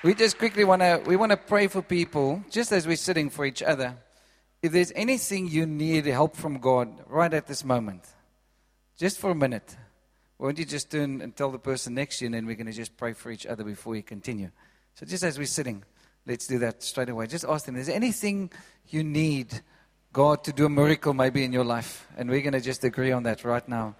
We just quickly want to pray for people, just as we're sitting for each other. If there's anything you need help from God right at this moment, just for a minute, won't you just turn and tell the person next to you, and then we're going to just pray for each other before we continue. So just as we're sitting, let's do that straight away. Just ask them, is there anything you need God to do a miracle maybe in your life? And we're going to just agree on that right now.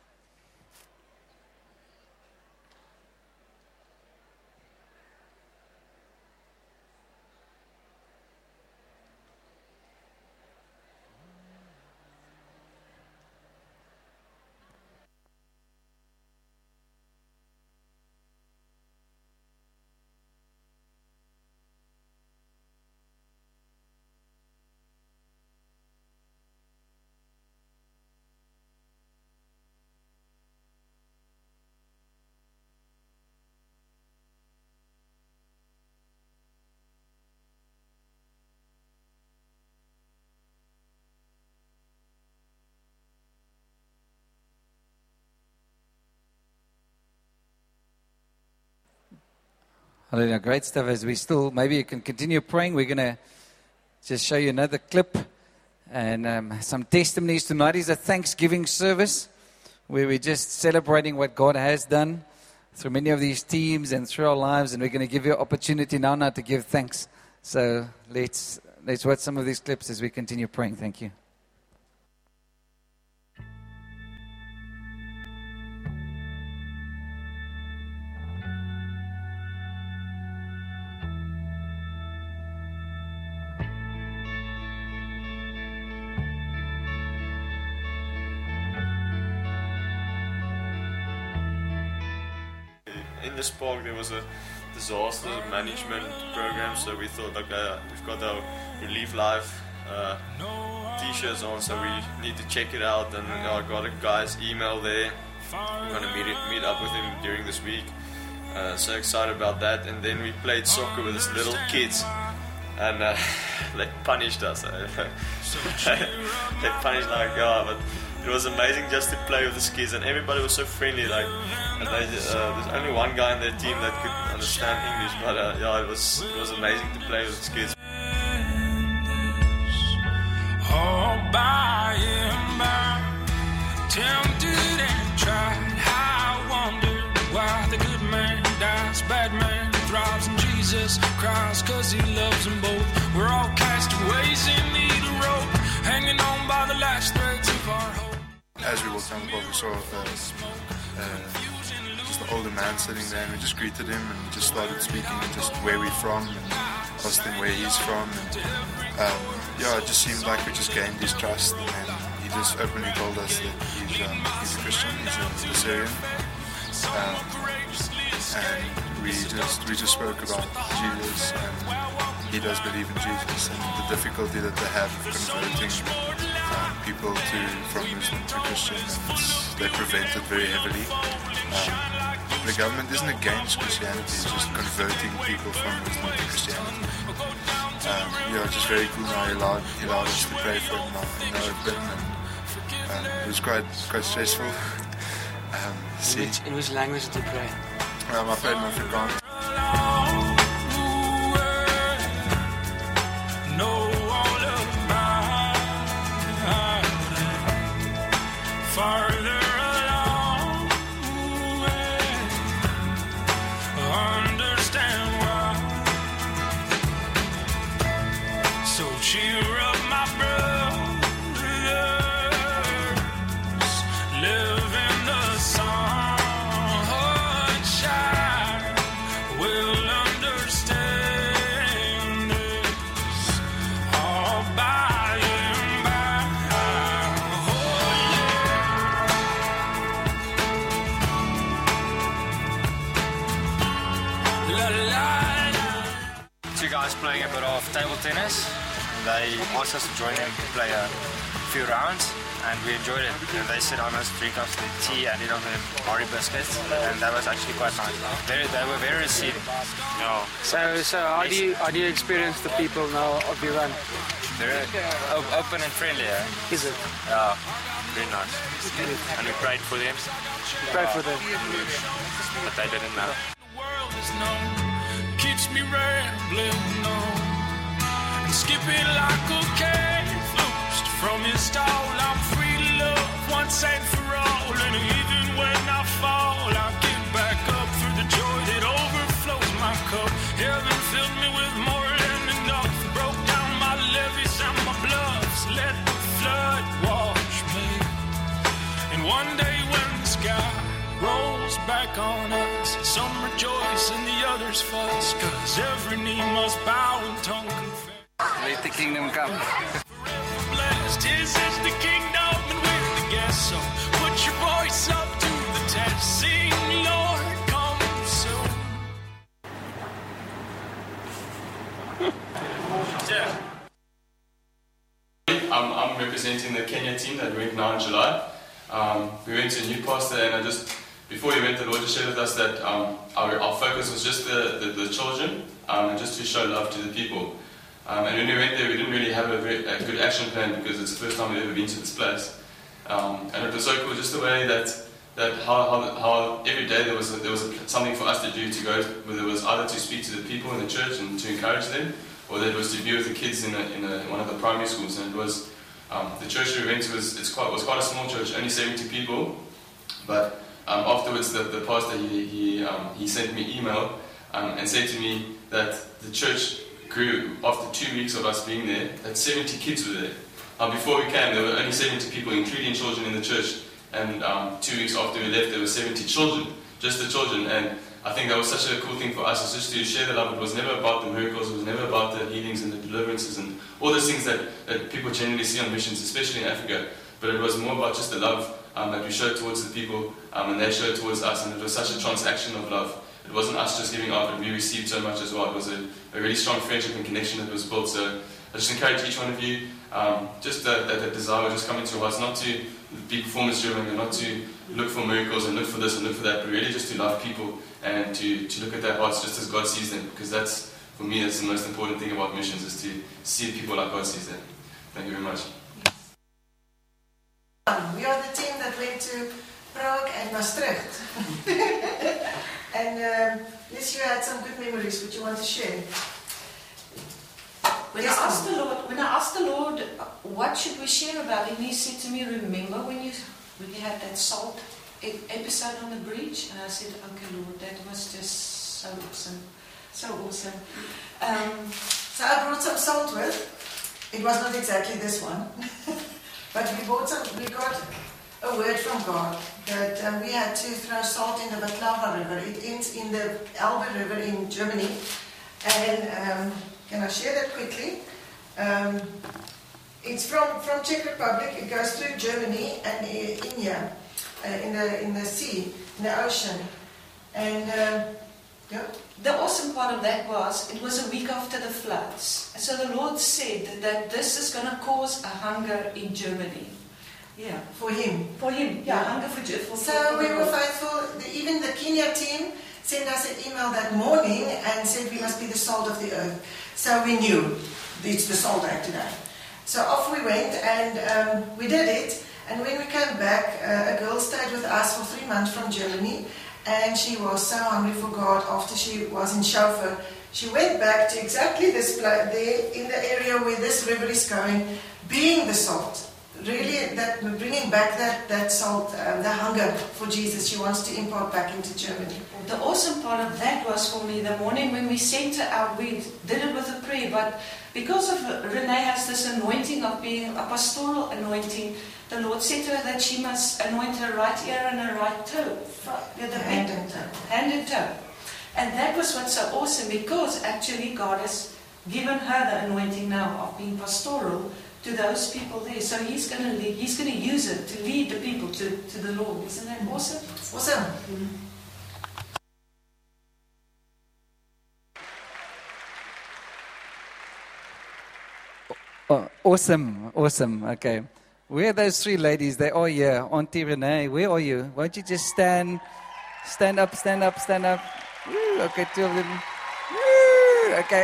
Hallelujah. Great stuff. As we still, maybe you can continue praying. We're going to just show you another clip and some testimonies. Tonight is a Thanksgiving service where we're just celebrating what God has done through many of these teams and through our lives. And we're going to give you an opportunity now to give thanks. So let's watch some of these clips as we continue praying. Thank you. In this park there was a disaster management program, so we thought, okay, we've got our Relief Life t-shirts on, so we need to check it out. And I got a guy's email there. I'm going to meet up with him during this week. So excited about that. And then we played soccer with these little kids, and they punished us. They punished like God, but it was amazing just to play with these kids, and everybody was so friendly. And there's only one guy in their team that could understand English, but it was amazing to play with these kids. All by and by, tempted and tried. I wonder why the good man dies, bad man thrives, and Jesus cries 'cause he loves them both. We're all castaways in need of rope, hanging on by the last threads of our hope. As we walked down the park, we saw just an older man sitting there, and we just greeted him and just started speaking just where we're from and asked him where he's from. And it just seemed like we just gained his trust, and he just openly told us that he's a Christian, he's a Syrian. And we just spoke about Jesus, and he does believe in Jesus, and the difficulty that they have of converting people from Muslim to Christian, and they prevent it very heavily. The government isn't against Christianity, it's just converting people from Muslim to Christianity. Just very cool now. He allowed us to pray for him in the open, and it was quite stressful. In which language did you pray? I prayed in Afrikaans. Playing a bit of table tennis. They asked us to join them to play a few rounds, and we enjoyed it. And they said I must drink off the tea and eat off the Mari biscuits, and that was actually quite nice. They were very receiving. Yeah. So how do you experience the people now of Iran? They're open and friendly. Is it? Yeah, very nice. And we prayed for them. Pray for them. But they didn't know. keeps me rambling on. And skipping like a cat loosed from his stall, I'm free to love once and for all. And even when I fall, I get back up through the joy that overflows my cup. Heaven filled me with more than enough, broke down my levees and my bluffs, let the flood wash me. And one day when the sky rolls back on us, some rejoice and the others fuss, 'cause every knee must bow and tongue confess. Let the kingdom come. Forever blessed, his is the kingdom and we're the guests. So put your voice up to the test, sing Lord come soon. Yeah. I'm representing the Kenya team that went now in July. We went to a new pastor, and before we went, the Lord just shared with us that our focus was just the children, and just to show love to the people. And when we went there, we didn't really have a good action plan, because it's the first time we've ever been to this place. And it was so cool, just the way that how every day there was something for us to do, to go, whether it was either to speak to the people in the church and to encourage them, or that it was to be with the kids in one of the primary schools. And it was the church we went to was quite a small church, only 70 people. But afterwards, the pastor he sent me email and said to me that the church grew after 2 weeks of us being there. That 70 kids were there. Before we came, there were only 70 people, including children, in the church. And 2 weeks after we left, there were 70 children, just the children. And I think that was such a cool thing for us, is just to share the love. It was never about the miracles, it was never about the healings and the deliverances and all those things that people generally see on missions, especially in Africa. But it was more about just the love that we showed towards the people, and they showed towards us. And it was such a transaction of love. It wasn't us just giving out, but we received so much as well. It was a really strong friendship and connection that was built. So I just encourage each one of you, just that desire will just come into your hearts, not to be performance driven and not to look for miracles and look for this and look for that, but really just to love people and to look at their hearts just as God sees them. Because that's, for me, that's the most important thing about missions, is to see people like God sees them. Thank you very much. We are the team that went to Prague and Maastricht. And yes, you had some good memories which you want to share. When I asked the Lord, what should we share about him, he said to me, remember when you had that salt episode on the bridge? And I said, okay, Lord, that was just so awesome. So awesome. So I brought some salt with. It was not exactly this one. But we got a word from God that we had to throw salt in the Vltava River. It ends in the Elbe River in Germany. And can I share that quickly? It's from Czech Republic. It goes through Germany and India, in the sea, in the ocean. And yeah. The awesome part of that was, it was a week after the floods. And so the Lord said that this is going to cause a hunger in Germany. Yeah. For him. For him. Yeah, hunger for So we were faithful. Even the Kenya team sent us an email that morning and said we must be the salt of the earth. So we knew it's the salt day today. So off we went, and we did it. And when we came back, a girl stayed with us for 3 months from Germany. And she was so hungry for God after she was in Schofer. She went back to exactly this place, there in the area where this river is going, being the salt. Really, that bringing back that salt, the hunger for Jesus, she wants to impart back into Germany. The awesome part of that was for me the morning when we sent her out, we did it with a prayer, but because of Renee has this anointing of being a pastoral anointing, the Lord said to her that she must anoint her right ear and her right toe. Hand and toe. Hand and toe. And that was what's so awesome, because actually God has given her the anointing now of being pastoral to those people there. So he's going to use it to lead the people to the Lord. Isn't that awesome? Awesome. Oh, awesome. Okay. Where are those 3 ladies? They are here. Auntie Renee, where are you? Why don't you just stand up. Woo, okay, 2 of them. Woo, okay.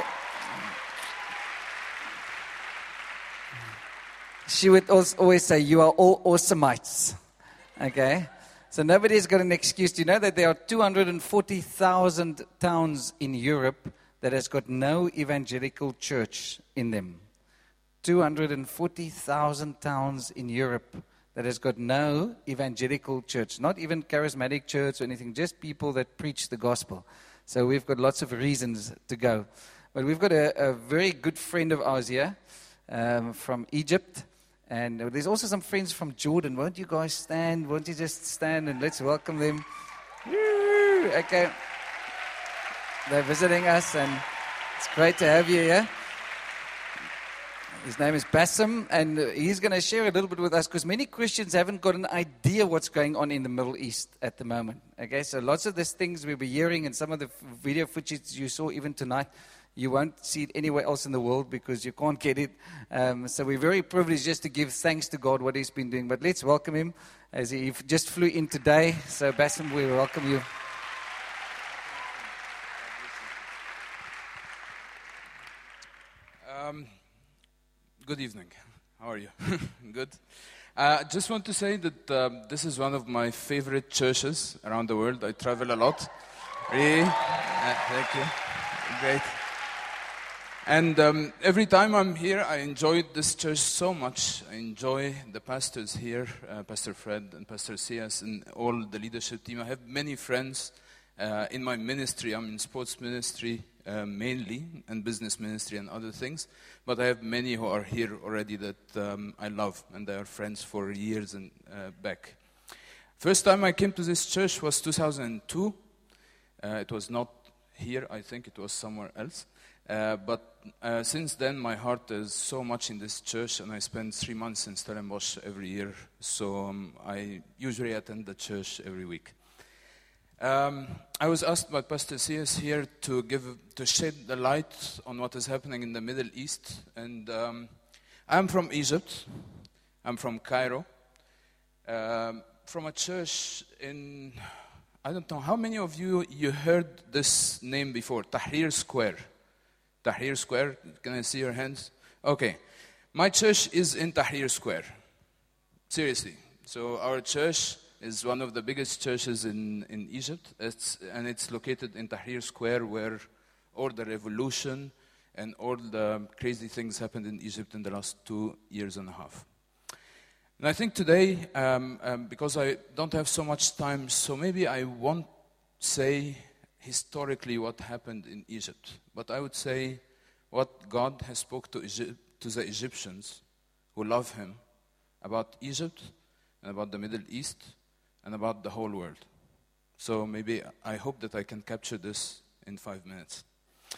She would always say, you are all awesomeites. Okay? So nobody's got an excuse. Do you know that there are 240,000 towns in Europe that has got no evangelical church in them. 240,000 towns in Europe that has got no evangelical church, not even charismatic church or anything, just people that preach the gospel. So we've got lots of reasons to go. But we've got a very good friend of ours here from Egypt. And there's also some friends from Jordan. Won't you guys stand? Won't you just stand and let's welcome them? Woo! Okay. They're visiting us and it's great to have you here. His name is Bassem, and he's going to share a little bit with us because many Christians haven't got an idea what's going on in the Middle East at the moment. Okay, so lots of these things we'll be hearing, and some of the video footage you saw even tonight, you won't see it anywhere else in the world because you can't get it. So we're very privileged just to give thanks to God what He's been doing. But let's welcome him as he just flew in today. So Bassem, we welcome you. Good evening. How are you? Good. Just want to say that this is one of my favorite churches around the world. I travel a lot. Really? Thank you. Great. And every time I'm here, I enjoy this church so much. I enjoy the pastors here, Pastor Fred and Pastor Sias, and all the leadership team. I have many friends in my ministry. I'm in sports ministry mainly, and business ministry and other things. But I have many who are here already that I love, and they are friends for years and back. First time I came to this church was 2002. It was not here, I think it was somewhere else. But since then, my heart is so much in this church, and I spend 3 months in Stellenbosch every year. So I usually attend the church every week. I was asked by Pastor Sias here to shed the light on what is happening in the Middle East. And I'm from Egypt. I'm from Cairo. From a church in, I don't know, how many of you heard this name before? Tahrir Square. Tahrir Square, can I see your hands? Okay. My church is in Tahrir Square. Seriously. So our church is one of the biggest churches in Egypt. It's located in Tahrir Square, where all the revolution and all the crazy things happened in Egypt in the last 2.5 years. And I think today, because I don't have so much time, so maybe I won't say historically what happened in Egypt, but I would say what God has spoke to the Egyptians who love Him about Egypt and about the Middle East and about the whole world. So maybe I hope that I can capture this in 5 minutes.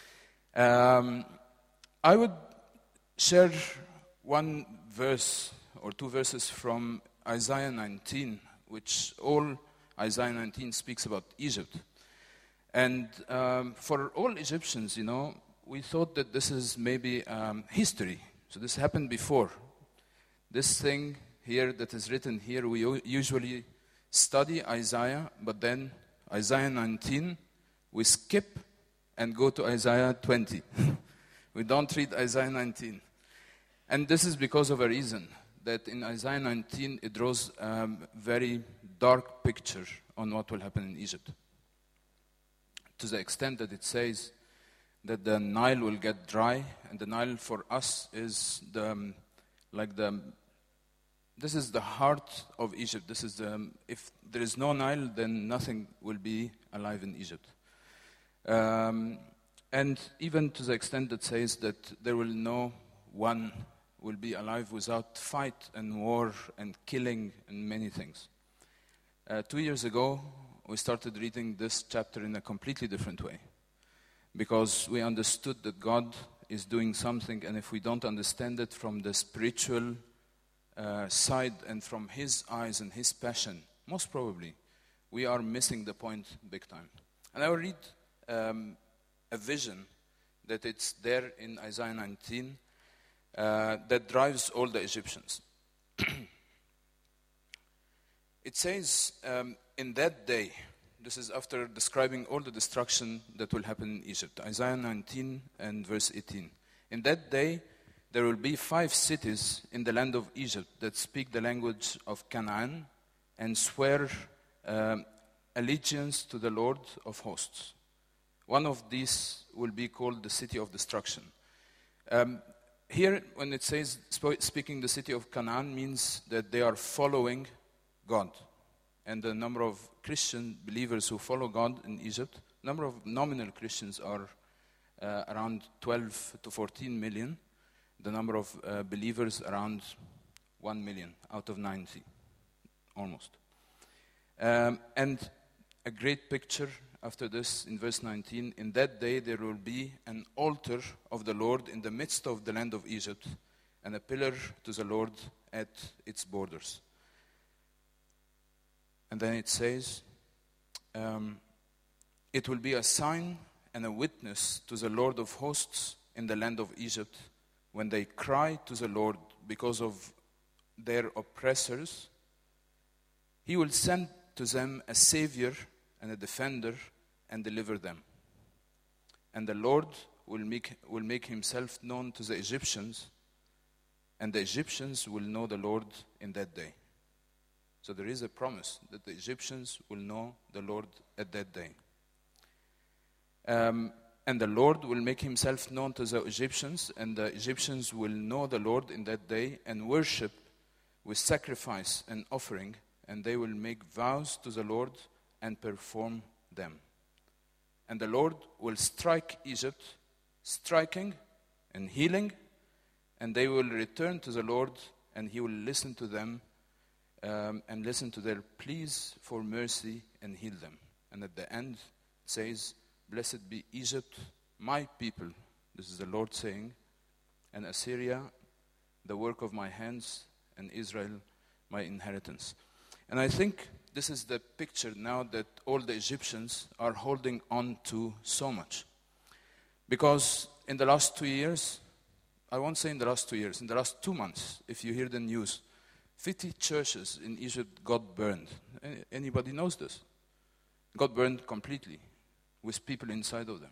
I would share one verse or two verses from Isaiah 19, which all Isaiah 19 speaks about Egypt. And for all Egyptians, we thought that this is maybe history. So this happened before. This thing here that is written here, we usually study Isaiah, but then Isaiah 19, we skip and go to Isaiah 20. We don't read Isaiah 19. And this is because of a reason, that in Isaiah 19, it draws a very dark picture on what will happen in Egypt. To the extent that it says that the Nile will get dry, and the Nile for us is this is the heart of Egypt. This is if there is no Nile, then nothing will be alive in Egypt. And even to the extent that says that there will no one will be alive without fight and war and killing and many things. 2 years ago, we started reading this chapter in a completely different way, because we understood that God is doing something, and if we don't understand it from the spiritual side and from His eyes and His passion, most probably we are missing the point big time. And I will read a vision that it's there in Isaiah 19 that drives all the Egyptians. It says, in that day, this is after describing all the destruction that will happen in Egypt. Isaiah 19 and verse 18. In that day, there will be 5 cities in the land of Egypt that speak the language of Canaan and swear allegiance to the Lord of hosts. one of these will be called the city of destruction. Here, when it says speaking the city of Canaan, means that they are following God. And the number of Christian believers who follow God in Egypt, number of nominal Christians are around 12 to 14 million. The number of believers around 1 million out of 90, almost. And a great picture after this in verse 19, in that day there will be an altar of the Lord in the midst of the land of Egypt, and a pillar to the Lord at its borders. And then it says, it will be a sign and a witness to the Lord of hosts in the land of Egypt, when they cry to the Lord because of their oppressors. He will send to them a savior and a defender and deliver them. And the Lord will make himself known to the Egyptians, and the Egyptians will know the Lord in that day. So there is a promise that the Egyptians will know the Lord at that day. And the Lord will make himself known to the Egyptians, and the Egyptians will know the Lord in that day and worship with sacrifice and offering, and they will make vows to the Lord and perform them. And the Lord will strike Egypt, striking and healing, and they will return to the Lord, and he will listen to them and listen to their pleas for mercy and heal them. And at the end it says, blessed be Egypt, my people, this is the Lord saying, and Assyria, the work of my hands, and Israel, my inheritance. And I think this is the picture now that all the Egyptians are holding on to so much. Because in the last 2 years, I won't say in the last 2 years, in the last 2 months, if you hear the news, 50 churches in Egypt got burned. Anybody knows this? Got burned completely, with people inside of them.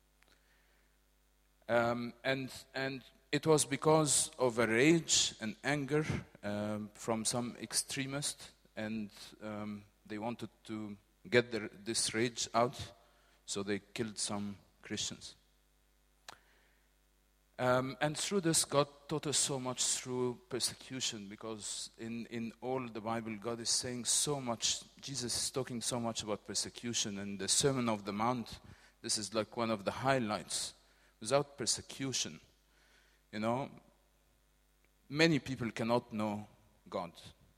And it was because of a rage and anger from some extremists, and they wanted to get this rage out, so they killed some Christians. And through this, God taught us so much through persecution, because in all the Bible, God is saying so much. Jesus is talking so much about persecution, and the Sermon of the Mount, this is like one of the highlights. Without persecution, many people cannot know God.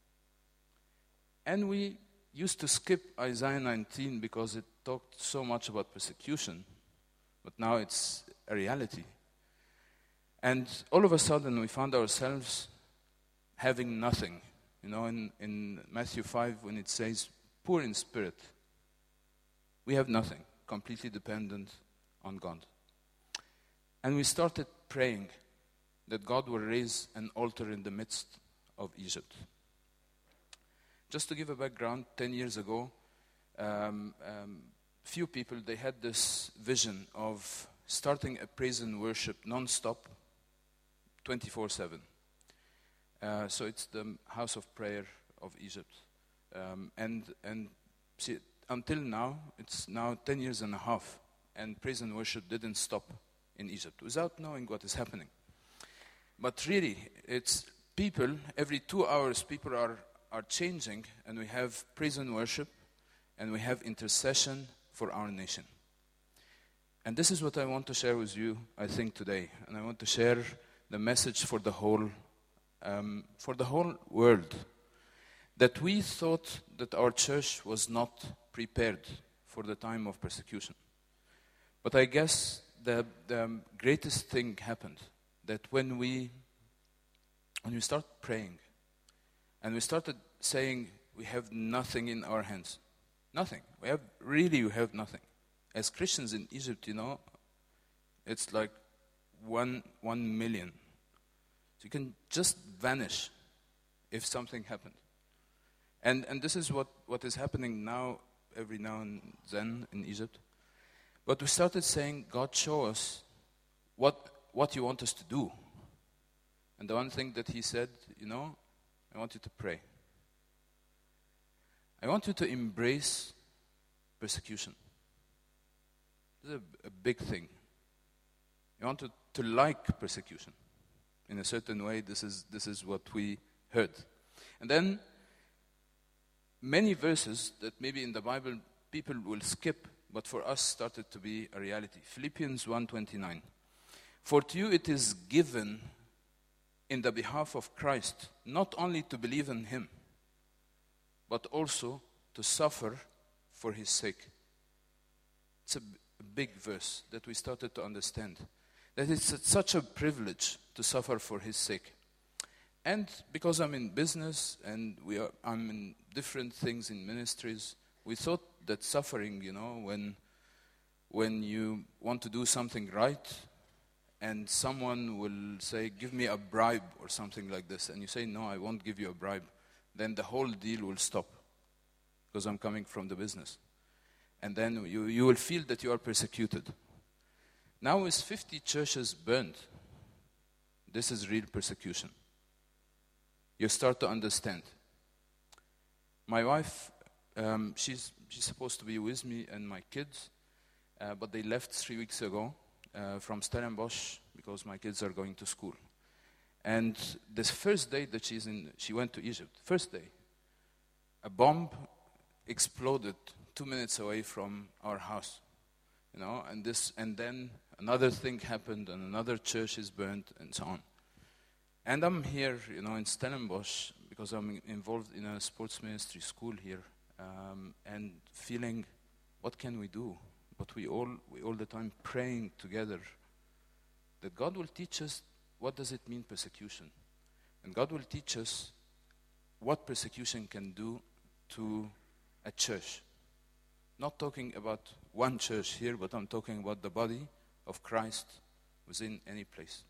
And we used to skip Isaiah 19 because it talked so much about persecution, but now it's a reality. And all of a sudden, we found ourselves having nothing. In Matthew 5, when it says, poor in spirit, we have nothing, completely dependent on God. And we started praying that God will raise an altar in the midst of Egypt. Just to give a background, 10 years ago, few people, they had this vision of starting a praise and worship non-stop, 24/7. So it's the house of prayer of Egypt. And see, until now, it's now 10 years and a half, and praise and worship didn't stop in Egypt without knowing what is happening. But really, it's people, every 2 hours, people are changing, and we have praise and worship, and we have intercession for our nation. And this is what I want to share with you, I think, today. And I want to share the message for the whole world, that we thought that our church was not prepared for the time of persecution. But I guess the greatest thing happened, that when we start praying, and we started saying we have nothing in our hands, nothing. We have nothing. As Christians in Egypt, it's like 1 million. So you can just vanish if something happened. And this is what is happening now, every now and then in Egypt. But we started saying, God, show us what you want us to do. And the one thing that he said, I want you to pray. I want you to embrace persecution. This is a big thing. You want to like persecution. In a certain way, this is what we heard. And then many verses that maybe in the Bible people will skip, but for us started to be a reality. Philippians 1:29. For to you it is given in the behalf of Christ, not only to believe in him, but also to suffer for his sake. It's a big verse that we started to understand. That it's such a privilege to suffer for his sake. And because I'm in business and I'm in different things in ministries, we thought that suffering, when you want to do something right, and someone will say, give me a bribe or something like this, and you say, no, I won't give you a bribe, then the whole deal will stop because I'm coming from the business. And then you will feel that you are persecuted. Now with 50 churches burned, this is real persecution. You start to understand. My wife, she's supposed to be with me and my kids, but they left 3 weeks ago from Stellenbosch because my kids are going to school. And this first day that she went to Egypt, first day, a bomb exploded 2 minutes away from our house, and then another thing happened, and another church is burned, and so on. And I'm here, in Stellenbosch, because I'm involved in a sports ministry school here, and feeling, what can we do? But we all the time praying together that God will teach us what does it mean persecution, and God will teach us what persecution can do to a church. Not talking about one church here, but I'm talking about the body of Christ within any place.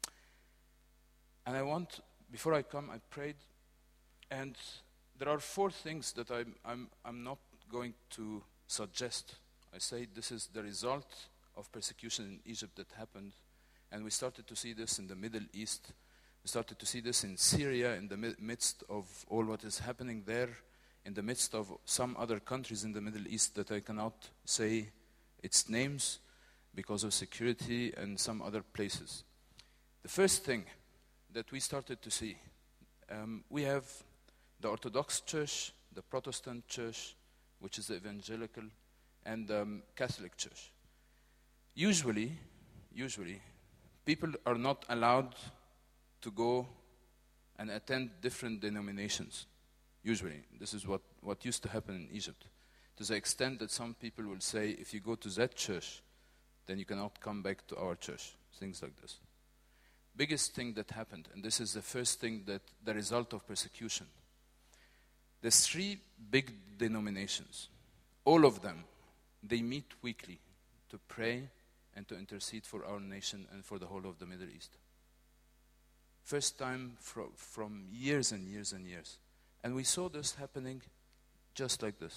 And before I come, I prayed, and there are 4 things that I'm not going to suggest. I say this is the result of persecution in Egypt that happened, and we started to see this in the Middle East. We started to see this in Syria, in the midst of all what is happening there, in the midst of some other countries in the Middle East that I cannot say its names because of security, and some other places. The first thing that we started to see, we have the Orthodox Church, the Protestant Church, which is the evangelical, and the Catholic Church. Usually, people are not allowed to go and attend different denominations. Usually, this is what used to happen in Egypt. To the extent that some people will say, if you go to that church, then you cannot come back to our church. Things like this. Biggest thing that happened, and this is the first thing that the result of persecution. There's 3 big denominations. All of them, they meet weekly to pray and to intercede for our nation and for the whole of the Middle East. First time from years and years and years. And we saw this happening just like this.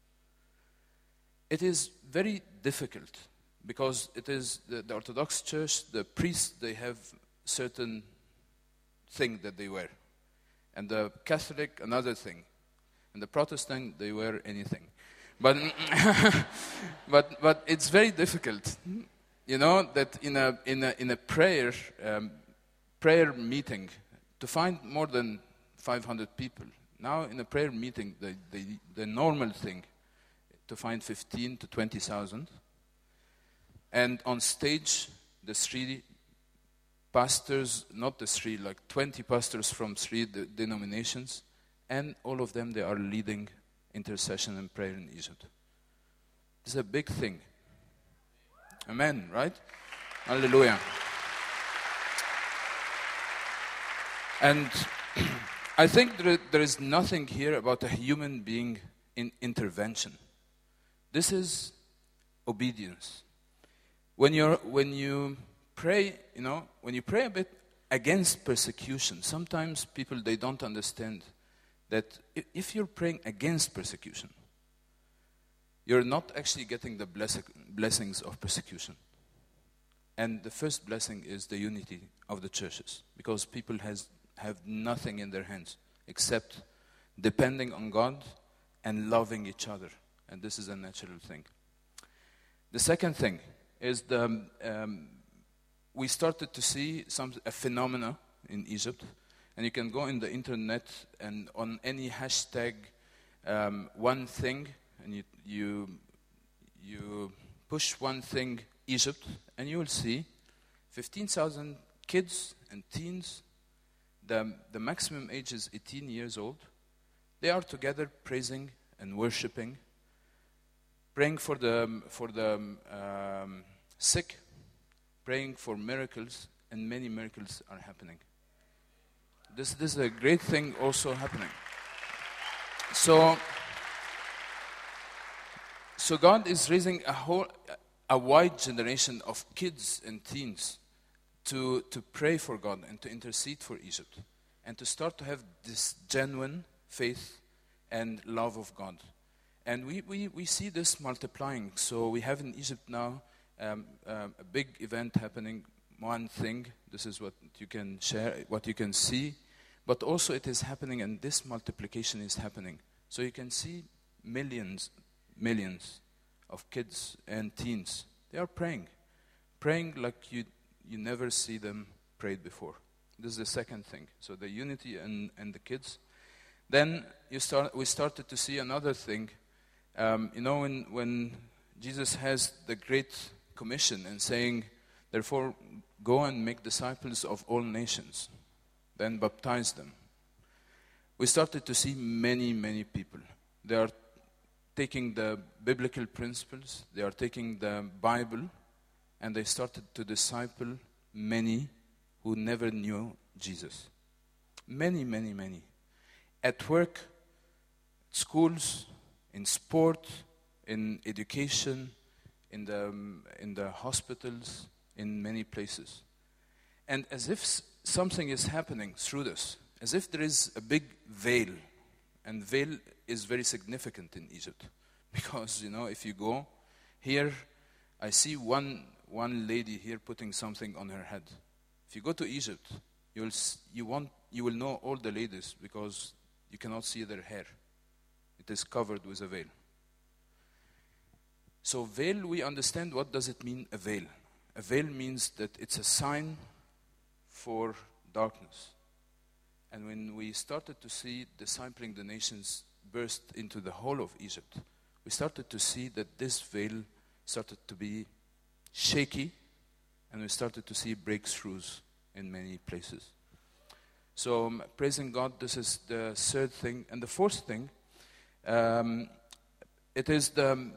It is very difficult because it is the Orthodox Church, the priests, they have certain thing that they wear. And the Catholic, another thing. And the Protestant, they wear anything. But but it's very difficult, that in a prayer meeting, to find more than 500 people. Now in a prayer meeting, the normal thing, to find 15 to 20,000. And on stage, the 3 pastors, not the 3, like 20 pastors from 3 denominations, and all of them, they are leading intercession and prayer in Egypt. It's a big thing. Amen, right? Hallelujah. And I think there is nothing here about a human being in intervention. This is obedience. When you pray, when you pray a bit against persecution, sometimes people, they don't understand that if you're praying against persecution, you're not actually getting the blessings of persecution. And the first blessing is the unity of the churches, because people have nothing in their hands except depending on God and loving each other. And this is a natural thing. The second thing is we started to see a phenomena in Egypt, and you can go in the internet and on any hashtag one thing, and you push one thing Egypt, and you will see 15,000 kids and teens. The maximum age is 18 years old. They are together praising and worshiping, praying for the sick, praying for miracles, and many miracles are happening. This is a great thing also happening. So God is raising a wide generation of kids and teens to pray for God and to intercede for Egypt and to start to have this genuine faith and love of God. And we see this multiplying. So we have in Egypt now a big event happening, one thing. This is what you can share, what you can see. But also it is happening, and this multiplication is happening. So you can see millions of kids and teens. They are praying like you never see them prayed before. This is the second thing. So the unity and the kids. Then we started to see another thing. When Jesus has the Great Commission and saying, therefore, go and make disciples of all nations, then baptize them. We started to see many people. They are taking the biblical principles, they are taking the Bible, and they started to disciple many who never knew Jesus. Many. At work, schools, in sport, in education, in the hospitals, in many places. And as if something is happening through this, as if there is a big veil. And veil is very significant in Egypt. Because, if you go here, I see one lady here putting something on her head. If you go to Egypt, you will know all the ladies because you cannot see their hair. It is covered with a veil. So veil, we understand what does it mean, a veil. A veil means that it's a sign for darkness. And when we started to see discipling the nations burst into the whole of Egypt, we started to see that this veil started to be shaky, and we started to see breakthroughs in many places. So praising God, this is the third thing. And the fourth thing, it is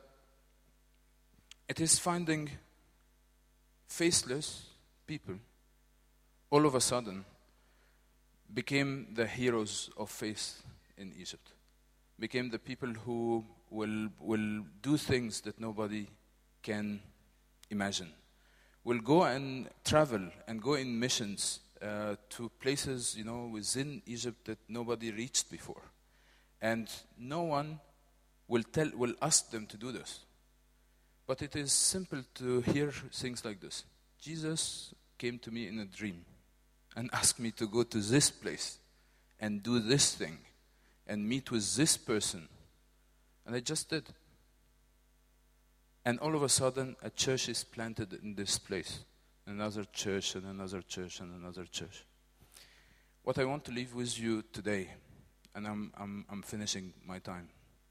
finding faceless people all of a sudden became the heroes of faith in Egypt. Became the people who will do things that nobody can imagine. Will go and travel and go in missions to places, within Egypt that nobody reached before. And no one will ask them to do this. But it is simple to hear things like this. Jesus came to me in a dream and asked me to go to this place and do this thing and meet with this person. And I just did. And all of a sudden, a church is planted in this place. Another church and another church and another church. What I want to leave with you today, and I'm finishing my time,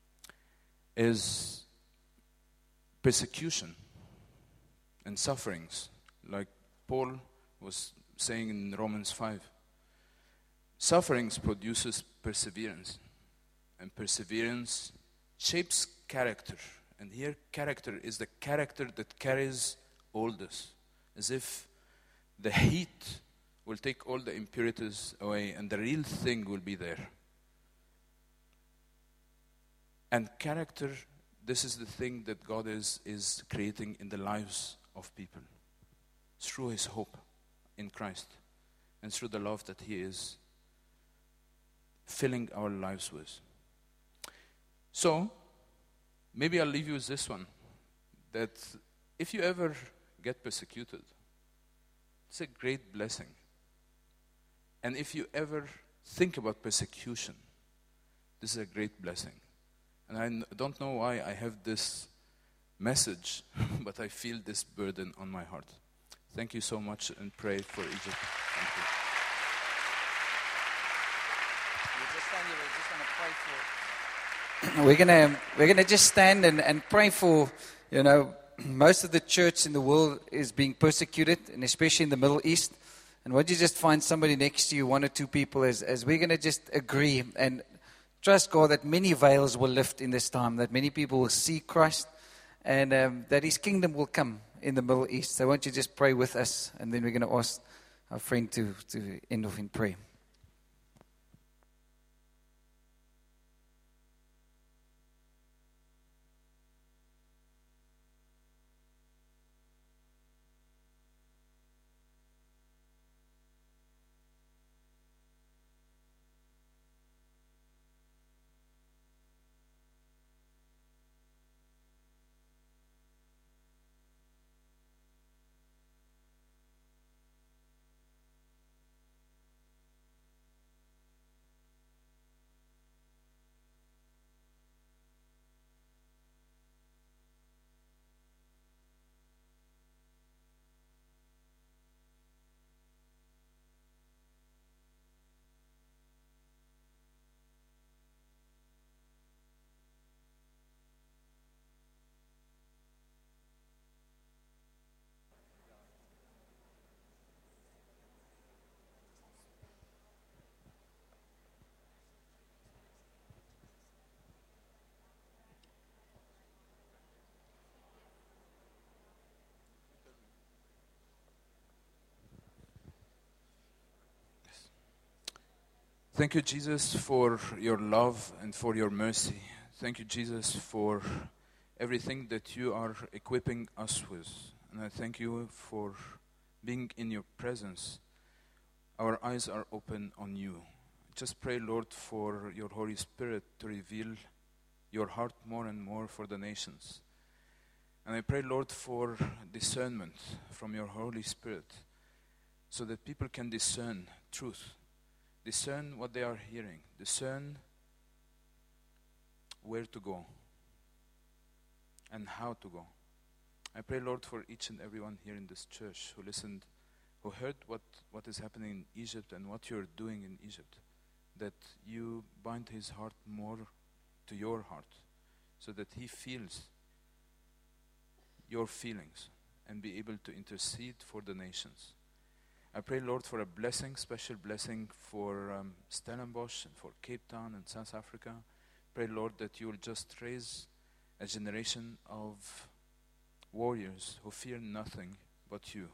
is persecution and sufferings, like Paul was saying in Romans 5. Sufferings produces perseverance, and perseverance shapes character. And here, character is the character that carries all this. As if the heat will take all the impurities away and the real thing will be there. And character, this is the thing that God is creating in the lives of people. Through His hope in Christ. And through the love that He is filling our lives with. So, maybe I'll leave you with this one. That if you ever get persecuted, it's a great blessing. And if you ever think about persecution, this is a great blessing. And I don't know why I have this message, but I feel this burden on my heart. Thank you so much, and pray for Egypt. Thank you. We're gonna just stand and pray for, most of the church in the world is being persecuted, and especially in the Middle East. And won't you just find somebody next to you, one or two people, as we're gonna just agree and trust God that many veils will lift in this time, that many people will see Christ, and that His kingdom will come in the Middle East. So won't you just pray with us, and then we're gonna ask our friend to end off in prayer. Thank you, Jesus, for your love and for your mercy. Thank you, Jesus, for everything that you are equipping us with. And I thank you for being in your presence. Our eyes are open on you. Just pray, Lord, for your Holy Spirit to reveal your heart more and more for the nations. And I pray, Lord, for discernment from your Holy Spirit so that people can discern truth. Discern what they are hearing. Discern where to go and how to go. I pray, Lord, for each and everyone here in this church who listened, who heard what is happening in Egypt and what you're doing in Egypt, that you bind his heart more to your heart so that he feels your feelings and be able to intercede for the nations. I pray, Lord, for a blessing, special blessing for Stellenbosch and for Cape Town and South Africa. Pray, Lord, that you will just raise a generation of warriors who fear nothing but you,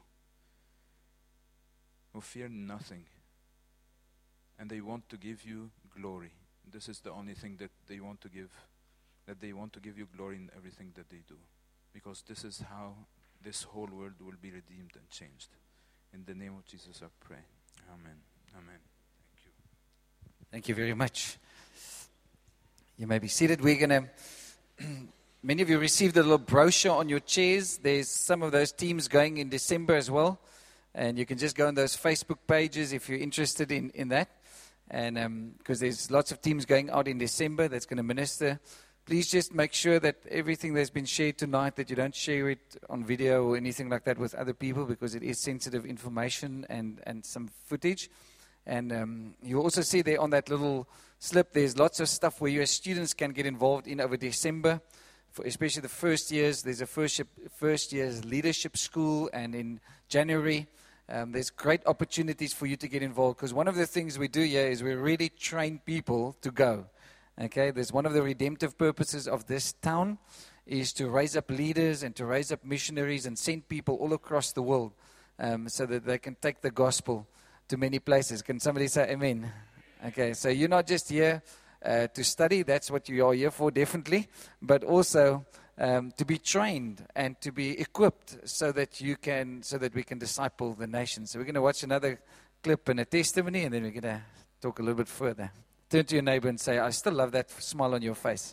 who fear nothing, and they want to give you glory. This is the only thing that they want to give, that they want to give you glory in everything that they do, because this is how this whole world will be redeemed and changed. In the name of Jesus, I pray. Amen. Amen. Thank you. Thank you very much. You may be seated. We're going to, many of you received a little brochure on your chairs. There's some of those teams going in December as well. And you can just go on those Facebook pages if you're interested in that. And because there's lots of teams going out in December that's going to minister. Please just make sure that everything that's been shared tonight, that you don't share it on video or anything like that with other people, because it is sensitive information and some footage. And you also see there on that little slip, there's lots of stuff where you as students can get involved in over December, for especially the first years. There's a first year's leadership school, and in January, there's great opportunities for you to get involved, because one of the things we do here is we really train people to go. Okay, there's one of the redemptive purposes of this town is to raise up leaders and to raise up missionaries and send people all across the world so that they can take the gospel to many places. Can somebody say amen? Okay, so you're not just here to study. That's what you are here for, definitely. But also to be trained and to be equipped so that we can disciple the nations. So we're going to watch another clip and a testimony, and then we're going to talk a little bit further. Turn to your neighbor and say, I still love that smile on your face.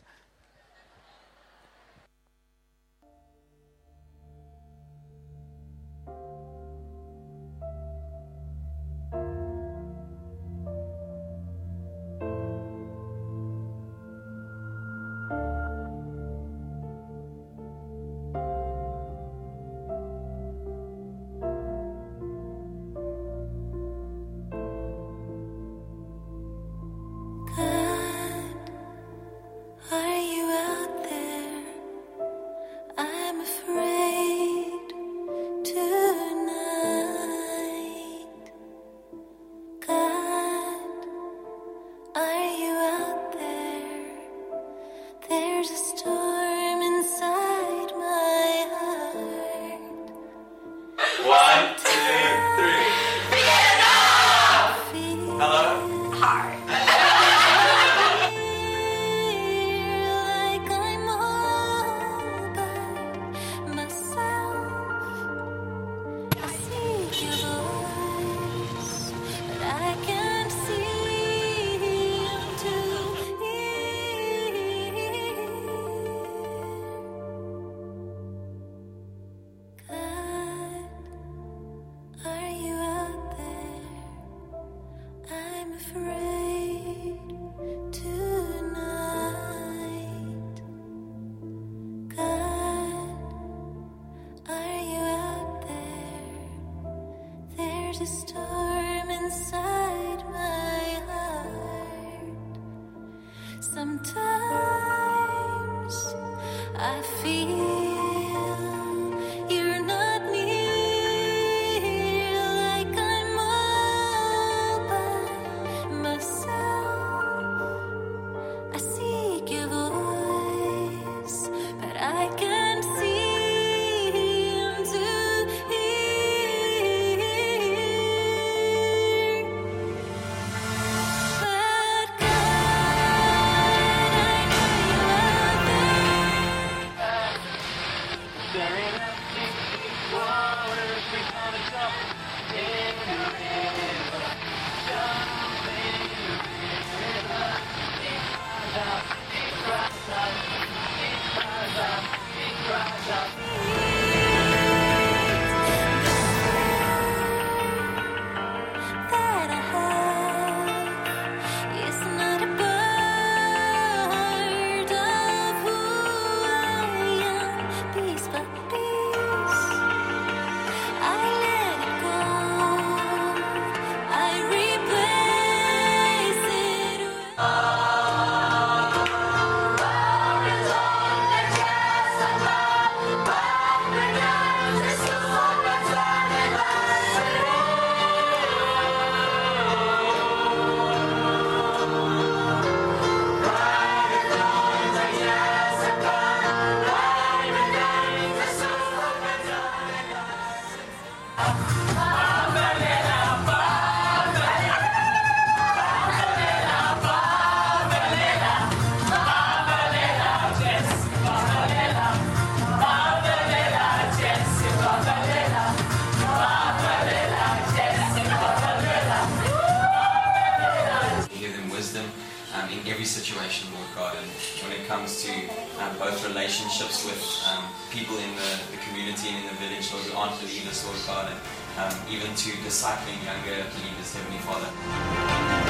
there's a storm inside my heart. Sometimes I feel you're not near, like I'm all by myself. I seek your voice, but I can't seem to hear. But God, I know you are there. There ain't nothing water if we wanna jump in the river. Jump in the river. It cries out, it cries out, it cries out, it cries out. That I have is not a part of who I am. Piece by piece, I let it go. I replace it with Give them wisdom in every situation, Lord God. And when it comes to both relationships with people in the community and in the village, Lord, who aren't believers, Lord God, and even to discipling younger believers, Heavenly Father.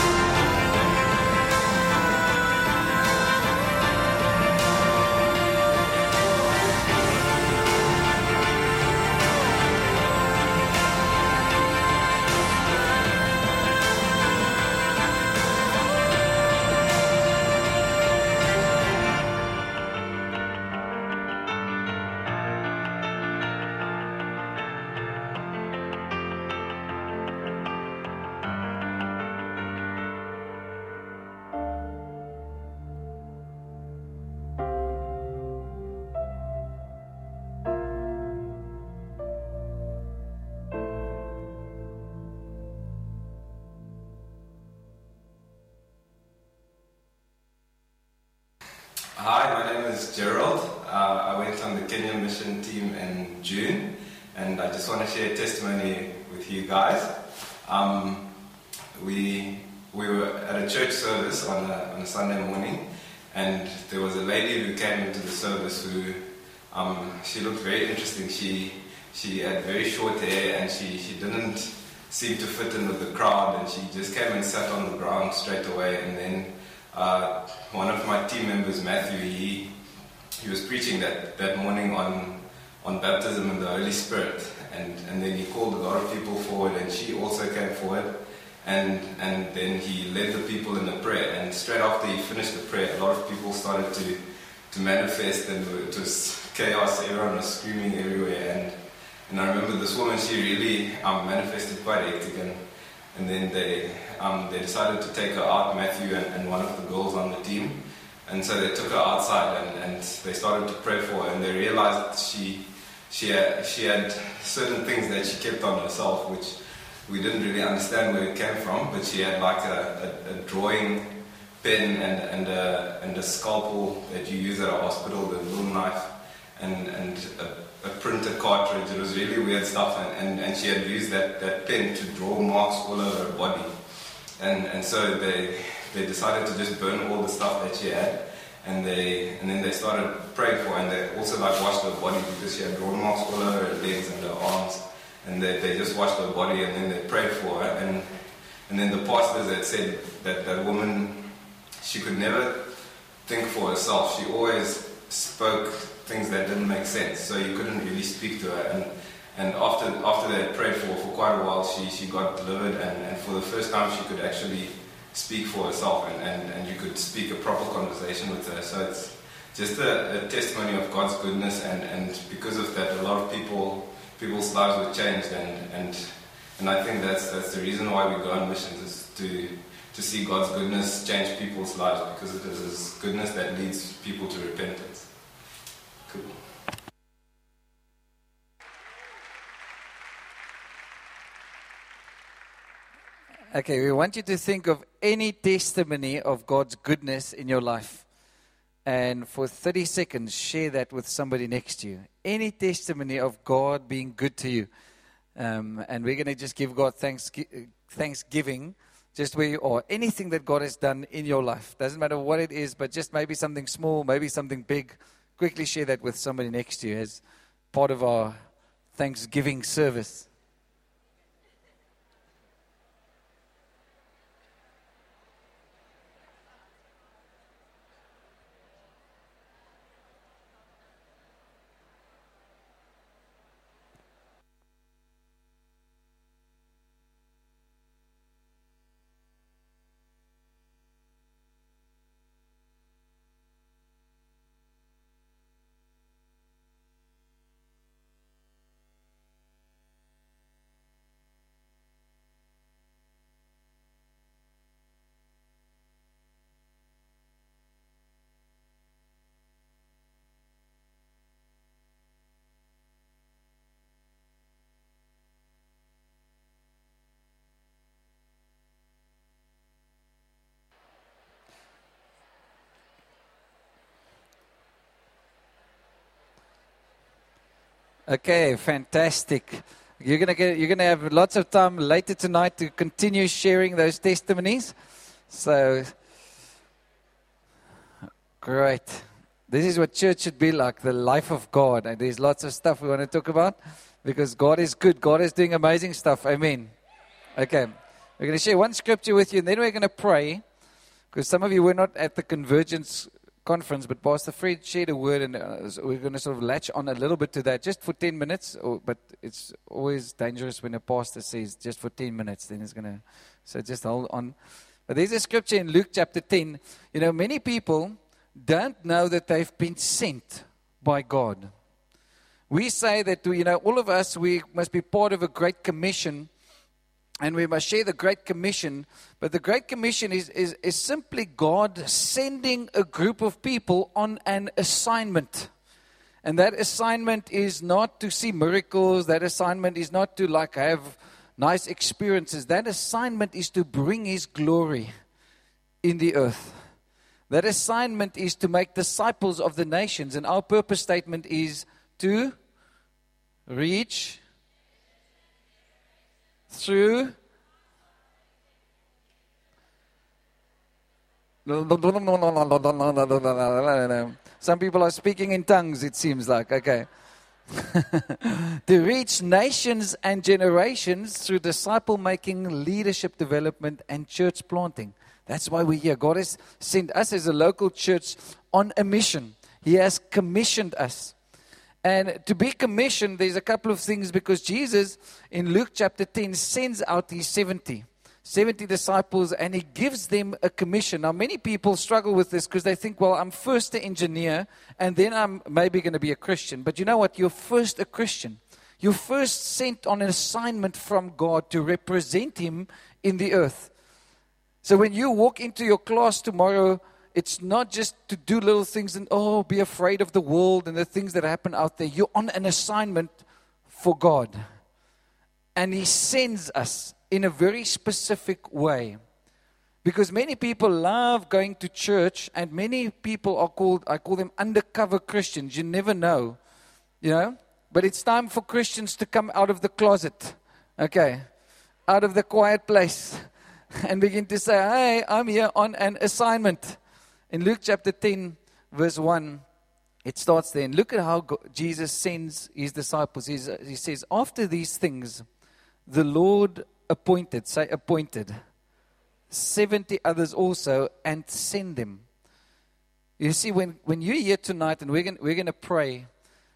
Hi, my name is Gerald. I went on the Kenyan mission team in June, and I just want to share a testimony with you guys. We were at a church service on a Sunday morning, and there was a lady who came into the service who she looked very interesting. She had very short hair, and she didn't seem to fit in with the crowd, and she just came and sat on the ground straight away. And then one of my team members, Matthew, he was preaching that morning on baptism in the Holy Spirit, and then he called a lot of people forward, and she also came forward, and then he led the people in a prayer. And straight after he finished the prayer, a lot of people started to manifest, and it was chaos. Everyone was screaming everywhere, and I remember this woman, she really manifested quite hectic, and then they decided to take her out, Matthew and one of the girls on the team. And so they took her outside, and they started to pray for her, and they realized she had certain things that she kept on herself, which we didn't really understand where it came from, but she had like a drawing pen and a scalpel that you use at a hospital, the little knife, and a printer cartridge. It was really weird stuff, and she had used that pen to draw marks all over her body. And so they decided to just burn all the stuff that she had, and then they started praying for her, and they also like washed her body, because she had drawn marks all over her legs and her arms, and they just washed her body, and then they prayed for her, and then the pastors had said that woman, she could never think for herself. She always spoke things that didn't make sense, so you couldn't really speak to her, And after they had prayed for quite a while, she got delivered, and for the first time she could actually speak for herself, and you could speak a proper conversation with her. So it's just a testimony of God's goodness, and because of that, a lot of people's lives were changed, and I think that's the reason why we go on missions, is to see God's goodness change people's lives, because it is His goodness that leads people to repentance. Cool. Okay, we want you to think of any testimony of God's goodness in your life. And for 30 seconds, share that with somebody next to you. Any testimony of God being good to you. And we're going to just give God thanksgiving just where you are. Anything that God has done in your life. Doesn't matter what it is, but just maybe something small, maybe something big. Quickly share that with somebody next to you as part of our Thanksgiving service. Okay, fantastic. You're gonna have lots of time later tonight to continue sharing those testimonies. So great. This is what church should be like, the life of God. And there's lots of stuff we want to talk about because God is good. God is doing amazing stuff. Amen. Okay. We're going to share one scripture with you and then we're going to pray, because some of you were not at the Convergence conference, but Pastor Fred shared a word, and we're going to sort of latch on a little bit to that just for 10 minutes. But it's always dangerous when a pastor says just for 10 minutes, then it's going to, so just hold on. But there's a scripture in Luke chapter 10. You know, many people don't know that they've been sent by God. We say that, you know, all of us, we must be part of a great commission, and we must share the Great Commission. But the Great Commission is simply God sending a group of people on an assignment. And that assignment is not to see miracles. That assignment is not to like have nice experiences. That assignment is to bring His glory in the earth. That assignment is to make disciples of the nations. And our purpose statement is to reach through some people are speaking in tongues, it seems like. Okay. To reach nations and generations through disciple making, leadership development, and church planting. That's why we're here. God has sent us as a local church on a mission. He has commissioned us. And to be commissioned, there's a couple of things, because Jesus in Luke chapter 10 sends out His 70 disciples, and He gives them a commission. Now, many people struggle with this because they think, well, I'm first an engineer and then I'm maybe going to be a Christian. But you know what? You're first a Christian. You're first sent on an assignment from God to represent Him in the earth. So when you walk into your class tomorrow, it's not just to do little things and, be afraid of the world and the things that happen out there. You're on an assignment for God. And He sends us in a very specific way. Because many people love going to church, and many people are called, I call them undercover Christians. You never know, you know. But it's time for Christians to come out of the closet, okay, out of the quiet place, and begin to say, hey, I'm here on an assignment. In Luke chapter 10, verse 1, it starts there. And look at how Jesus sends His disciples. He says, after these things, the Lord appointed, say appointed, 70 others also, and send them. You see, when you're here tonight, and we're going to pray,